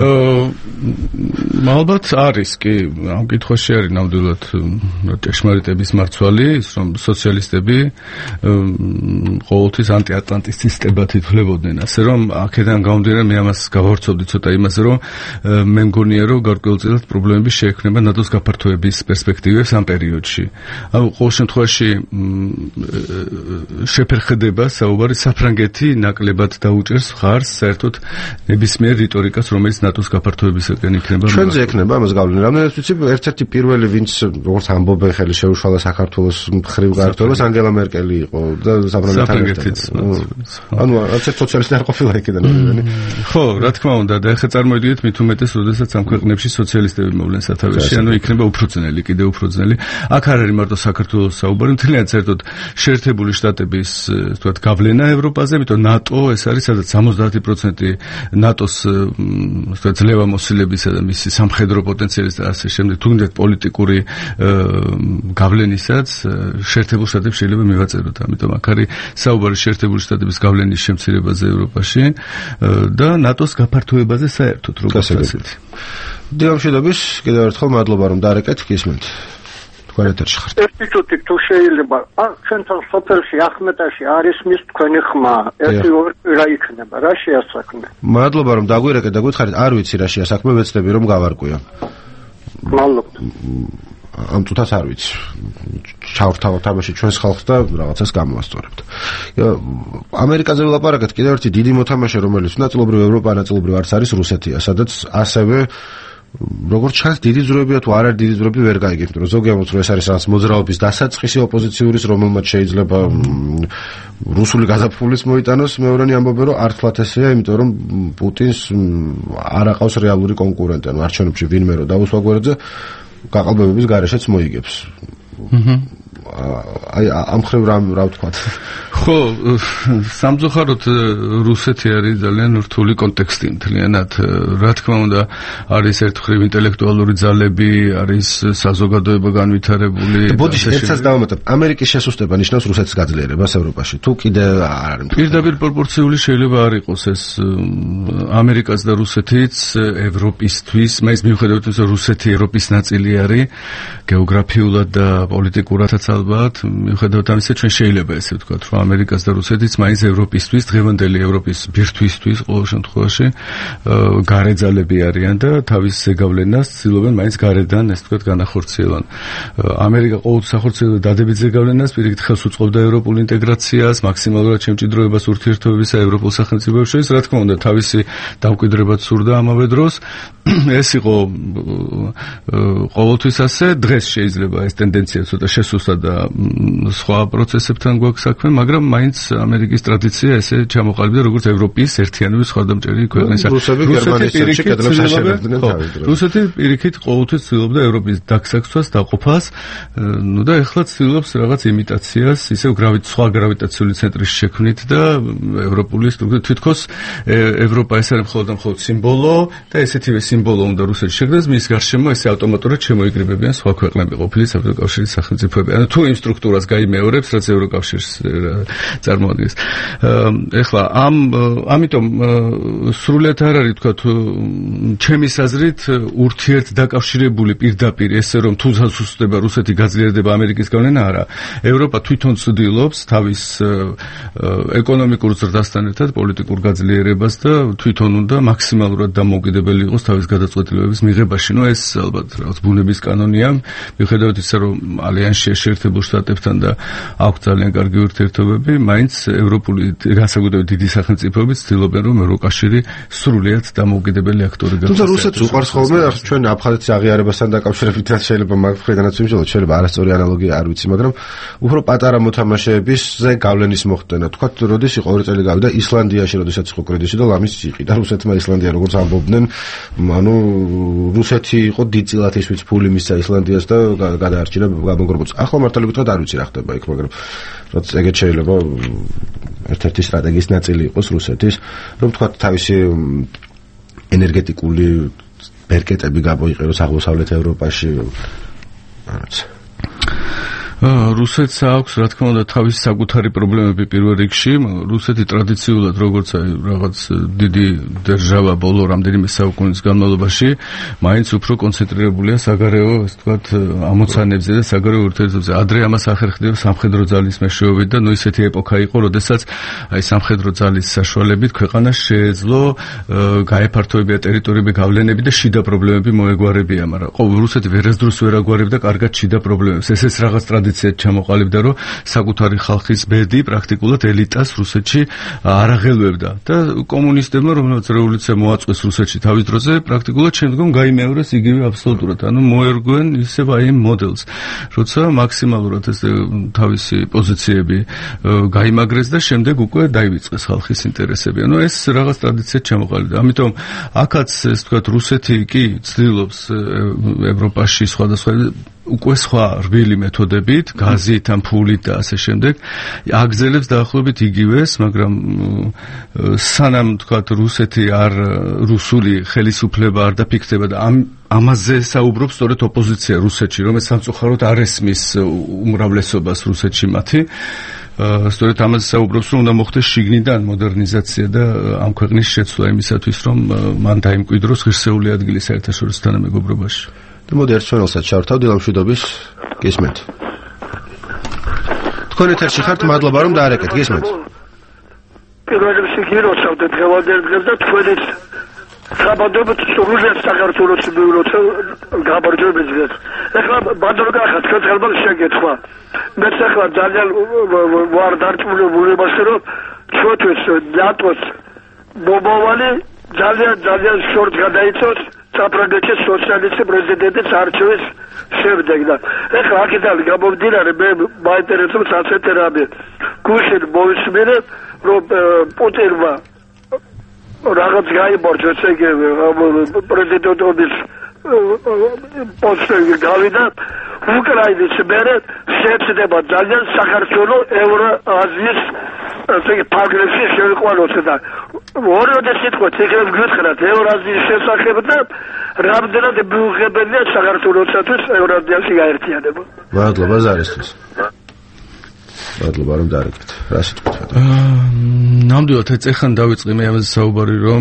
ალბათ არის კი. ამ კითხვაში არის ნამდვილად ჭეშმარიტების მარცვალი, ის რომ სოციალისტები ყოველთვის ანტიატლანტის სისტემად ითვლებოდნენ. ასე რომ აქედან გამომდინარე მე ამას გავავრცობდი ცოტა იმაზე, რომ მე მგონია, რომ გარკვეულწილად პრობლემები შეექმნება ნატოს გაფართოების პერსპექტივებს ამ პერიოდში. ანუ ყოველ შემთხვევაში შეფერხდება საუბარი საფრანგეთი ნაკლებად დაუჭერს ხარს საერთოდ ნებისმიერ რიტორიკას, რომელიც ნატოს გაფართოებისაკენ იქნება. ჩვენზე ექნება ამას გავლენა. რამდენად ვიცი, ერთ-ერთი პირველი ვინც როგორც ამბობენ ხელი შეუშალა საქართველოს მხრივ გაერთიანებას ანგელა მერკელი იყო და საფრანგეთიც. ანუ არც ერთ სოციალისტი არ ყოფილა იქიდან. ხო, რა თქმა უნდა, და ეხლა წარმოიდგინეთ მით უმეტეს, როდესაც ამ ქვეყნებში სოციალისტები მოვლენ სათავეში, ანუ იქნება უფრო ძნელი, კიდევ უფრო ძნელი. აქ არ არის მარტო საქართველოს საუბარი, მთლიანად საერთოდ შეერთებული შტატების, თქვათ, გავლენა ევროპაზე, იმიტომ ნატო ეს არის სადაც 70% ნატოს თქვათ ძლევამოსილებისა და მისი სამხედრო პოტენციალის და ასე შემდეგ, თუნდაც პოლიტიკური გავლენისაც შეერთებულ შტატებს შეიძლება მივაწეროთ. ამიტომ აქ არის საუბარი შეერთებული შტატების გავლენის შემცირებაზე ევროპაში და ნატოს გაფართოებაზე საერთოდ როგორც ასეთი. დილამშვიდობის, კიდევ ერთხელ მადლობა რომ დაარეკეთ, გისმენთ. თქვენ ეთერში ხართ. ერთი წუთი თუ შეიძლება, ჩვენთან სოფელში ახმეტაში არის მის თქვენი ხმა, ერთი ორი რა იქნება, რა შეასაქმე. მადლობა რომ დაგვირეკეთ და გითხარით, არ ვიცი რა შეასაქმე, ვეცდები რომ გავარკვიო. მადლობა. ამ წუთას არ ვიცი. ჩავრთავოთ თამაში ჩვენს ხალხს და რაღაცას გამოვასწორებთ. ამერიკაზე ვლაპარაკეთ, კიდევ ერთი დიდი მოთამაშე, რომელიც ნაწილობრივ ევროპა, ნაწილობრივ არც არის რუსეთია, სადაც ასევე როგორც ჩანს დიდი ძროებია თუ არ არის დიდი ძროები ვერ გაიგებთ, რომ ზოგიერთი რომ ეს არის რაღაც მოძრაობის დასაწყისი ოპოზიციური, რომელმაც შეიძლება რუსული გაზაფხულის მოიტანოს, მეორენი ამბობენ რომ არცლათ ესეა, იმიტომ რომ პუტინს არ აყავს რეალური კონკურენტი, ანუ არჩევნებში ვინმე რომ დაუსვა გვერდზე გაყალბებების გარეშეც მოიგებს. აი ამ ხრივ რა ვთქვათ? ხო, სამწუხაროდ რუსეთი არის ძალიან რთული კონტექსტი მთლიანად. რა თქმა უნდა, არის ერთხელ ინტელექტუალური ძალები, არის საზოგადოება განვითარებული. ბოდიში ერთსაც დავამატებ, ამერიკის შესუსტება ნიშნავს რუსეთის გაძლიერებას ევროპაში. თუ კიდე არ არის. პირდაპირ პროპორციული შეიძლება არ იყოს ეს ამერიკაც და რუსეთიც ევროპისთვის, მაინც მიუხედავად იმისა, რომ რუსეთი ევროპის ნაწილი არის, გეოგრაფიულად და პოლიტიკურადაც ალბათ, მიუხედავად ამისა, ჩვენ შეიძლება ესე ვთქვათ, რომ ამერიკას და რუსეთიც მაინც ევროპისთვის, დღევანდელი ევროპის ბირთვისთვის ყოველ შემთხვევაში გარეძალები არიან და თავის ზეგავლენას ცდილობენ მაინც გარედან, ესე ვთქვათ, განახორციელონ. ამერიკა ყოველთვის ახორციელებდა დადებით ზეგავლენას, პირიქით ხელს უწყობდა ევროპულ ინტეგრაციას, მაქსიმალურად შემჭიდროებას ურთიერთობებისა ევროპულ სახელმწიფოებს შორის, რა თქმა უნდა, თავისი დამკვიდრებაც სურდა ამავე დროს. ეს იყო ყოველთვის ასე, დღეს შეიძლება ეს ტენდენცია ცოტა შესუსტა და სხვა პროცესებთან გვაქვს საქმე, მაგრამ მაინც ამერიკის ტრადიცია ესე ჩამოყალიბდა როგორც ევროპის ერთიანობის ხარდამჭერი ქვეყნისა. რუსეთი პირიქით ყოველთვის ცდილობდა ევროპის დაგსაქმებას, დაყოფას, ნუ და ეხლა ცდილობს რაღაც იმიტაციას, ისევ სხვა გრავიტაციული ცენტრის შექმნით და ევროპული სტრუქტურა. თვითქოს ევროპა ეს არის მხოლოდ სიმბოლო და ესეთივე სიმბოლო უნდა რუსეთში შეგდეს, მის გარშემო ესე ავტომატურად შემოიგრებებიან სხვა ქვეყნები, ყოფილი ევროკავშირის სახელმწიფოები. ანუ თუ იმ სტრუქტურას გაიმეორებს, რაც ევროკავშირს წარმოადგენს. ეხლა ამიტომ სრულიად არ არის თქვა ჩემი აზრით ურთიერთ დაკავშირებული პირდაპირ ესე რომ თუ სასუსტდება რუსეთი გაძლიერდება ამერიკის გავლენა არა. ევროპა თვითონ ცდილობს თავის ეკონომიკურ ზრდასთან ერთად პოლიტიკურ გაძლიერებას და თვითონ უნდა მაქსიმალურად დამოუკიდებელი იყოს თავის გადაწყვეტილებების მიღებაში. ნუ ეს ალბათ რაღაც ბუნების კანონია, მიუხედავად ისა რომ ალიანსში შეერთებულ შტატებთან და აქვს ძალიან კარგი ურთიერთობები, მაინც ევროპული განსაკუთრებით დიდი სახელმწიფოები ცდილობენ რომ ევროკავშირი სრულიად დამოუკიდებელი აქტორი გახდეს. თუმცა რუსეთს უყვარს ხოლმე ჩვენ აფხაზეთის აღიარებასთან დაკავშირებით შეიძლება მაგ მხრიდანაც ვიმსჯელოთ, შეიძლება არასწორი ანალოგია არ ვიცი, მაგრამ უფრო პატარა მოთამაშეებისზე გავლენის მოხდენა. თქვათ, როდის იყო 2 წელი გავიდა ისლანდიაში, როდესაც იყო კრიზისი და ლამის იყიდა რუსეთმა ისლანდია როგორც ამბობდნენ, ანუ რუსეთი იყო დიდწილად ის ვიც ფული მისცა ისლანდიას და გადაარჩინა გამოგრობოց. ახლა მართალი გითხრათ არ ვიცი რა ხდება იქ, მაგრამ რაც ეგეთ შეიძლება ერთ-ერთი სტრატეგიის ნაწილი იყოს რუსეთის, რომ თქვათ თავისი ენერგეტიკული ბერკეტები გამოიყენოს აღმოსავლეთ ევროპაში. არც რუსეთს აქვს, რა თქმა უნდა, თავისი საკუთარი პრობლემები პირველ რიგში. რუსეთი ტრადიციულად, როგორც რაღაც დიდი დერჟავა ბოლო რამდენიმე საუკუნის განმავლობაში, მაინც უფრო კონცენტრირებულია საგარეო, ასე ვთქვათ, ამოცანებზე და საგარეო ურთიერთობებზე. ადრე ამას ახერხებდა სამხედრო ძალის მეშვეობით და ნუ ისეთი ეპოქა იყო, როდესაც აი სამხედრო ძალის საშუალებით ქვეყანა შეეძლო გაეფართოებია ტერიტორიები, გავლენები და შიდა პრობლემები მოეგვარებია, მაგრამ რუსეთი ვერასდროს ვერ აგვარებდა კარგად შიდა პრობლემებს. ესეც რაღაც ტრადიციად ჩამოყალიბდა, რომ საკუთარი ხალხის ბედი პრაქტიკულად ელიტას რუსეთში არ აღელვებდა და კომუნისტებმა, რომელსაც რევოლუცია მოაწყვეს რუსეთში თავის დროზე, პრაქტიკულად შემდგომ გაიმეორეს იგივე აბსოლუტურად, ანუ მოერგნენ ისევ აი იმ მოდელს, როცა მაქსიმალურად ეს თავისი პოზიციები გაიმაგრეს და შემდეგ უკვე დაივიწყეს ხალხის ინტერესები. ანუ ეს რაღაც ტრადიციად ჩამოყალიბდა. ამიტომ აქაც ეს თქვათ რუსეთი კი ცდილობს ევროპაში სხვადასხვა უკვე სხვა რბილი მეთოდებით, გაზით, ან ფულით და ასე შემდეგ, აგზელებს დაახლოებით იგივეს, მაგრამ სანამ თქვათ რუსეთი არ რუსული ხელისუფლება არ დაფიქსდება და ამაზე საუბრობს სწორედ ოპოზიცია რუსეთში, რომელიც სამწუხაროდ არ ესმის უმრავლესობას რუსეთში მათი. სწორედ ამაზე საუბრობს, რომ უნდა მოხდეს შიგნიდან მოდერნიზაცია და ამ ქვეყნის შეცვლა იმისათვის, რომ მან დაიმკვიდროს ღირსეული ადგილი საერთაშორისო თანამეგობრობაში. და მოდი ერთ ჩვენელსაც ჩავრთავ დილამშვიდობის გისმენთ. თქვენ ეთერში ხართ, მადლობა რომ დაარეკეთ, გისმენთ. პირველ რიგში გიროცავდეთ დღევანდელ დღეს და თქვენით საბადობთ სრულიად საქართველოს მიუროცე გამარჯვების დღეს. ეხლა ბადრო გახათ თქვენ ხელმალ შეგეთქვა. მეც ახლა ძალიან ვარ დარწმუნებული იმაზე, რომ ჩვენთვის ნატოს მომავალი ძალიან შორტ გადაიცოს საფრანგეთის სოციალისტი პრეზიდენტის არჩევის შემდეგ და ეხლა აქედან გამომდინარე მე მაინტერესებს ასეთი რამე გუშინ მოვისმინე რომ პუტინმა რაღაც გაიმარჯვა ესე იგი პრეზიდენტობის პოსტი გავიდა უკრაინის მერე შეეცდება ძალიან საქართველოს ევროაზიის ასე პაგრესი შეიყვანოს და ორივე სიტყვა ცეკრებს გითხრათ ევროაზიის შესახებ და რამდენად მიუღებელია საქართველოსთვის ევროაზიაში გაერთიანება. მადლობა ზარისთვის. მადლობა რომ დაარეკეთ. რა სიტყვით? ნამდვილად ეხან დავიწყე მე ამაზე საუბარი რომ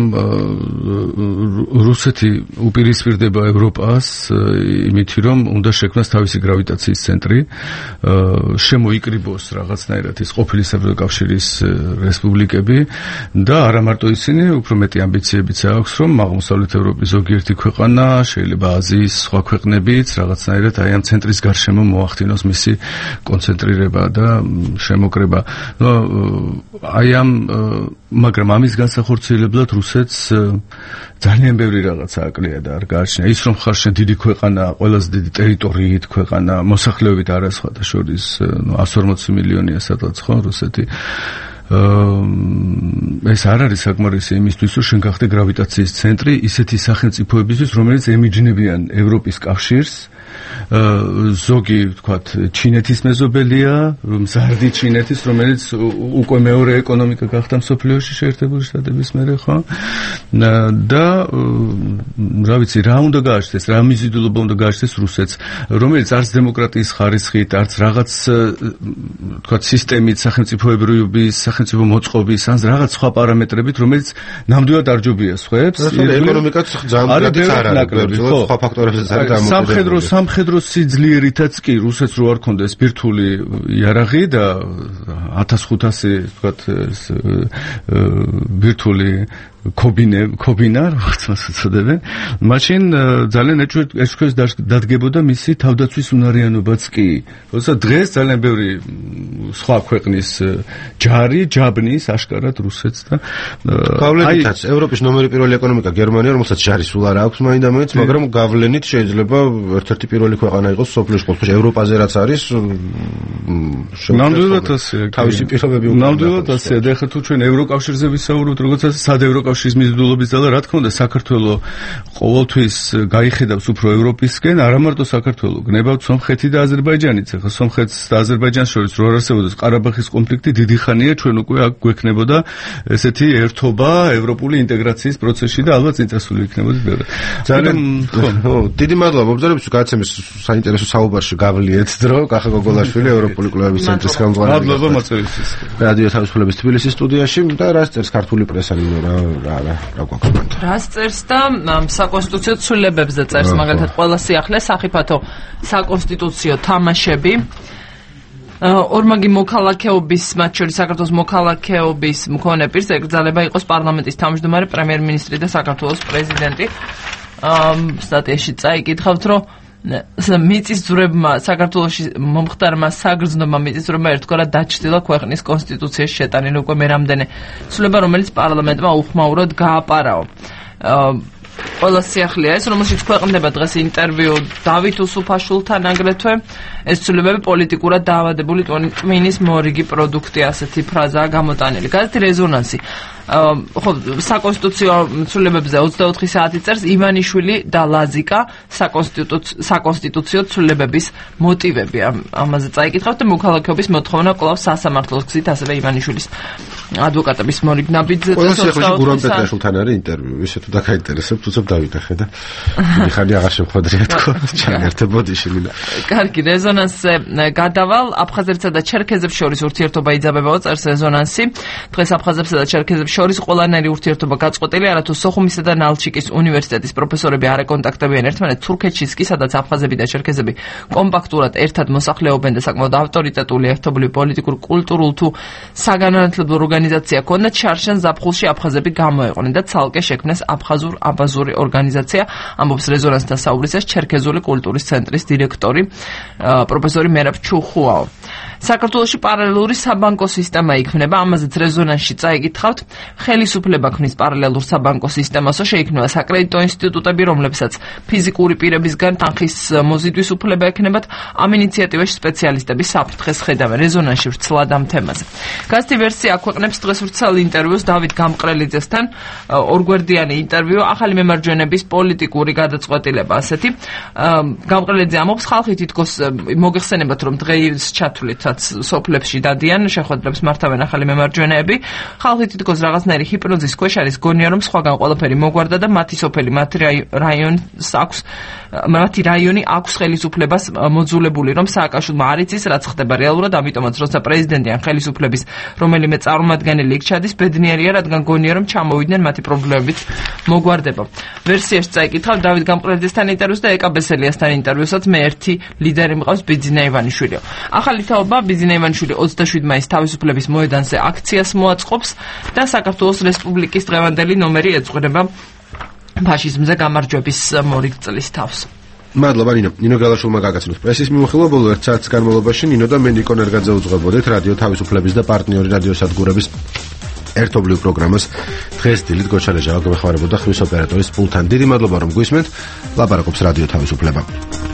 რუსეთი უპირისპირდება ევროპას იმითი რომ უნდა შექმნას თავისი გრავიტაციის ცენტრი შემოიკრიბოს რაღაცნაირად ის ყოფილი საბჭოთა კავშირის რესპუბლიკები და არა მარტო ისინი უფრო მეტი ამბიციებიც აქვს რომ აღმოსავლეთ ევროპის ზოგიერთი ქვეყანა შეიძლება აზიის სხვა ქვეყნებიც რაღაცნაირად აი ამ ცენტრის გარშემო მოახდინოს მისი კონცენტრირება და შემოკრება. აი ამ მაგრამ ამის განსახორციელებლად რუსეთს ძალიან ბევრი რაღაცა აკლია და არ გააჩნია ის რომ ხარ შენ დიდი ქვეყანა ყველაზე დიდი ტერიტორიით ქვეყანა მოსახლეობით არა სხვათა შორის 140 მილიონია სადღაც ხო რუსეთი ეს არ არის საკმარისი იმისთვის რომ შენ გახდე გრავიტაციის ცენტრი ისეთი სახელმწიფოებისთვის რომელიც ემიჯნებიან ევროპის კავშირს ზოგი ვთქვათ ჩინეთის მეზობელია მზარდი ჩინეთის რომელიც უკვე მეორე ეკონომიკა გახდა მსოფლიოში შეერთებული შტატების მერე ხო და რა ვიცი რა უნდა გააჩნდეს რა მიზიდულობა უნდა გააჩნდეს რუსეთს რომელიც არც დემოკრატიის ხარისხით არც რაღაც ვთქვათ სისტემით სახელმწიფოებრიობის სახელმწიფო მოწყობის ან რაღაც სხვა პარამეტრებით რომელიც ნამდვილად არ ჯობია სხვებს ეკონომიკაც ძალიან არ არის სხვა ფაქტორებზეც არის დამოკიდებული სამხედრო სიძლიერითაც კი რუსეთს რო არ ქონდეს ბირთვული იარაღი და 1500 ვთქვათ ბირთვული კობინა როგორც უწოდებენ მაშინ ძალიან ეჭვქვეშ დადგებოდა მისი თავდაცვის უნარიანობაც კი როცა დღეს ძალიან ბევრი სხვა ქვეყნის ჯაბნის აშკარად რუსეთს და გავლენითაც ევროპის ნომერი პირველი ეკონომიკა გერმანია რომელსაც ჯარი სულ არ აქვს მაინდა-მაინც მაგრამ გავლენით შეიძლება ერთ-ერთი პირველი ქვეყანა იყოს სოფლიოში ყოველთვის ევროპაზე რაც არის ნამდვილად ასე თავისი პირობები ნამდვილად ასე და ეხლა თუ ჩვენ ევროკავშირზე ვისაუბრებთ როგორც ასე სად ევროკავშირის მიზიდულობის ძალა რა თქმა უნდა საქართველოს ყოველთვის გაიხედავს უფრო ევროპისკენ არა მარტო საქართველოს გნებავთ სომხეთი და აზერბაიჯანიც ეხლა სომხეთს და აზერბაიჯანს შორის რო არ არსებობდეს ყარაბაღის კონფლიქტი დიდი ხანია ჩვენ უკვე აქ გვექნებოდა ესეთი ერთობა ევროპული ინტეგრაციის პროცესში და ალბათ წინწესული იქნებოდა ბევრი ძალიან ხო დიდი მადლობა მოგზაურობთ გაცემის საინტერესო საუბარში გავლიეთ დრო კახა გოგოლაშვილი ევროპული კვლევების ცენტრის ხელმძღვანელი მადლობა მოწვევისთვის რადიო თავისუფლების თბილისის სტუდიაში და რას წერს ქართული პრესა რა გვაქვს რას წერს და საკონსტიტუციო ცვლილებებზე წერს მაგალითად ყველა სიახლე სახიფათო საკონსტიტუციო თამაშები ორმაგი მოქალაქეობის მათ შორის საქართველოს მოქალაქეობის მქონე პირს ეკრძალება იყოს პარლამენტის თავმჯდომარე პრემიერ-მინისტრი და საქართველოს პრეზიდენტი სტატიაში წაიკითხავთ რომ მიწისძვრებმა საქართველოში მომხდარმა საგრძნობმა მიწისძვრებმა ერთგვარად დაჩრდილა ქვეყნის კონსტიტუციაში შეტანილი უკვე მე რამდენი ცვლილება რომელიც პარლამენტმა უხმაუროდ გააპარაო ყველა სიახლეა ეს რომელშიც ქვეყნდება დღეს ინტერვიუ დავით უსუფაშვილთან აგრეთვე ეს ცვლილებები პოლიტიკურად დაავადებული ტვინის მორიგი პროდუქტი ასეთი ფრაზაა გამოტანილი გაზეთი რეზონანსი ხო საკონსტიტუციო ცვლილებებზე 24 საათი წერს ივანიშვილი და ლაზიკა საკონსტიტუციო ცვლილებების მოტივები ამაზე წაიკითხავთ და მოქალაქეობის მოთხოვნა კვლავ სასამართლოს გზით ასევე ივანიშვილის ადვოკატების მორიგ ნაბიჯზე წერს 24 გურამ პეტრაშვილთან არის ინტერვიუ ისე თუ დაგაინტერესებთ უცებ დავიტეხე და ხანი აღარ შემხოდრია თქო ჩაერთებოდი შილინა კარგი რეზონანსზე გადავალ აფხაზეთსა და ჩერქეზებს შორის ურთიერთობა იძაბებაო წერს რეზონანსი დღეს აფხაზებსა და ჩერქეზებს შორის ყველანაირი ურთიერთობა გაწყვეტილია არათუ სოხუმისა და ნალჩიკის უნივერსიტეტის პროფესორები არ ეკონტაქტებიან ერთმანეთს თურქეთშიც კი სადაც აფხაზები და ჩერქეზები კომპაქტურად ერთად მოსახლეობენ და საკმაოდ ავტორიტეტული ერთობლივ პოლიტიკურ კულტურულ თუ საგანმანათლებლო ორგანიზაცია ქონდა ჩარშან ზაფხულში აფხაზები გამოეყვნენ და ცალკე შექმნეს აფხაზურ-აბაზური ორგანიზაცია ამბობს რეზონანსთან საუბრისას ჩერქეზული კულტურის ცენტრის დირექტორი პროფესორი მერაბ ჩუხუაო საქართველოში პარალელური საბანკო სისტემა იქმნება, ამაზეც რეზონანსში წაიკითხავთ. ხელისუფლება ქმნის პარალელურ საბანკო სისტემასო, შეიქმნება საკრედიტო ინსტიტუტები, რომლებსაც ფიზიკური პირებისგან თანხის მოზიდვის უფლება ექნებათ. ამ ინიციატივაში სპეციალისტები საფრთხეს ხედავენ. რეზონანსში ვრცლად ამ თემაზე. გაზეთი ვერსია აქვეყნებს დღეს ვრცელ ინტერვიუს დავით გამყრელიძესთან, ორგვერდიანი ინტერვიუ, ახალი მემარჯვენების პოლიტიკური გადაწყვეტილება ასეთი. გამყრელიძე ამბობს, ხალხი თითქოს მოგეხსენებათ, რომ დღეს ჩათვლითაც სოფლებში დადიან, შეხვედრებს მართავენ ახალი მემარჯვენეები. ხალხი თითქოს რაღაცნაირი ჰიპნოზის ქვეშ არის, გონია რომ სხვაგან ყველაფერი მოგვარდა და მათი სოფელი, მათი რაიონი აქვს ხელისუფლებას მოძულებული, რომ სააკაშვილმა არ იცის, რაც ხდება რეალურად, ამიტომაც როცა პრეზიდენტი ან ხელისუფლების რომელიმე წარმომადგენელი იქ ჩადის, ბედნიერია, რადგან გონია რომ ჩამოვიდნენ მათი პრობლემებით მოგვარდება. ვერსიაში წაიკითხავ დავით გამყრელიძესთან ინტერვიუს და ეკაბესელიასთან ინტერვიუსაც მე ერთი ლიდერი მყავს ბიძინა ივანიშვილი. ახალი თაობა ბიძინა ივანიშვილი 27 მაისს თავისუფლების მოედანზე აქციას მოაწყობს და საქართველოს რესპუბლიკის დღევანდელი ნომერი ეძღვნება ფაშიზმზე გამარჯვების მორიგწლის თავს. მადლობა ნინო გალაშვილმა გაგაცნოთ პრესის მიმოხილვა. ბოლო 1 საათის განმავლობაში ნინო და მე ნიკო ნერგაძე უძღვებოდით რადიო თავისუფლების და პარტნიორი რადიოსადგურების ერთობლივ პროგრამას. დღეს დილით გოჩა რეჟავა გამეხმარებოდა ხმის ოპერატორის პულტთან. დიდი მადლობა რომ გვისმენთ. ლაპარაკობს რადიო თავისუფლება.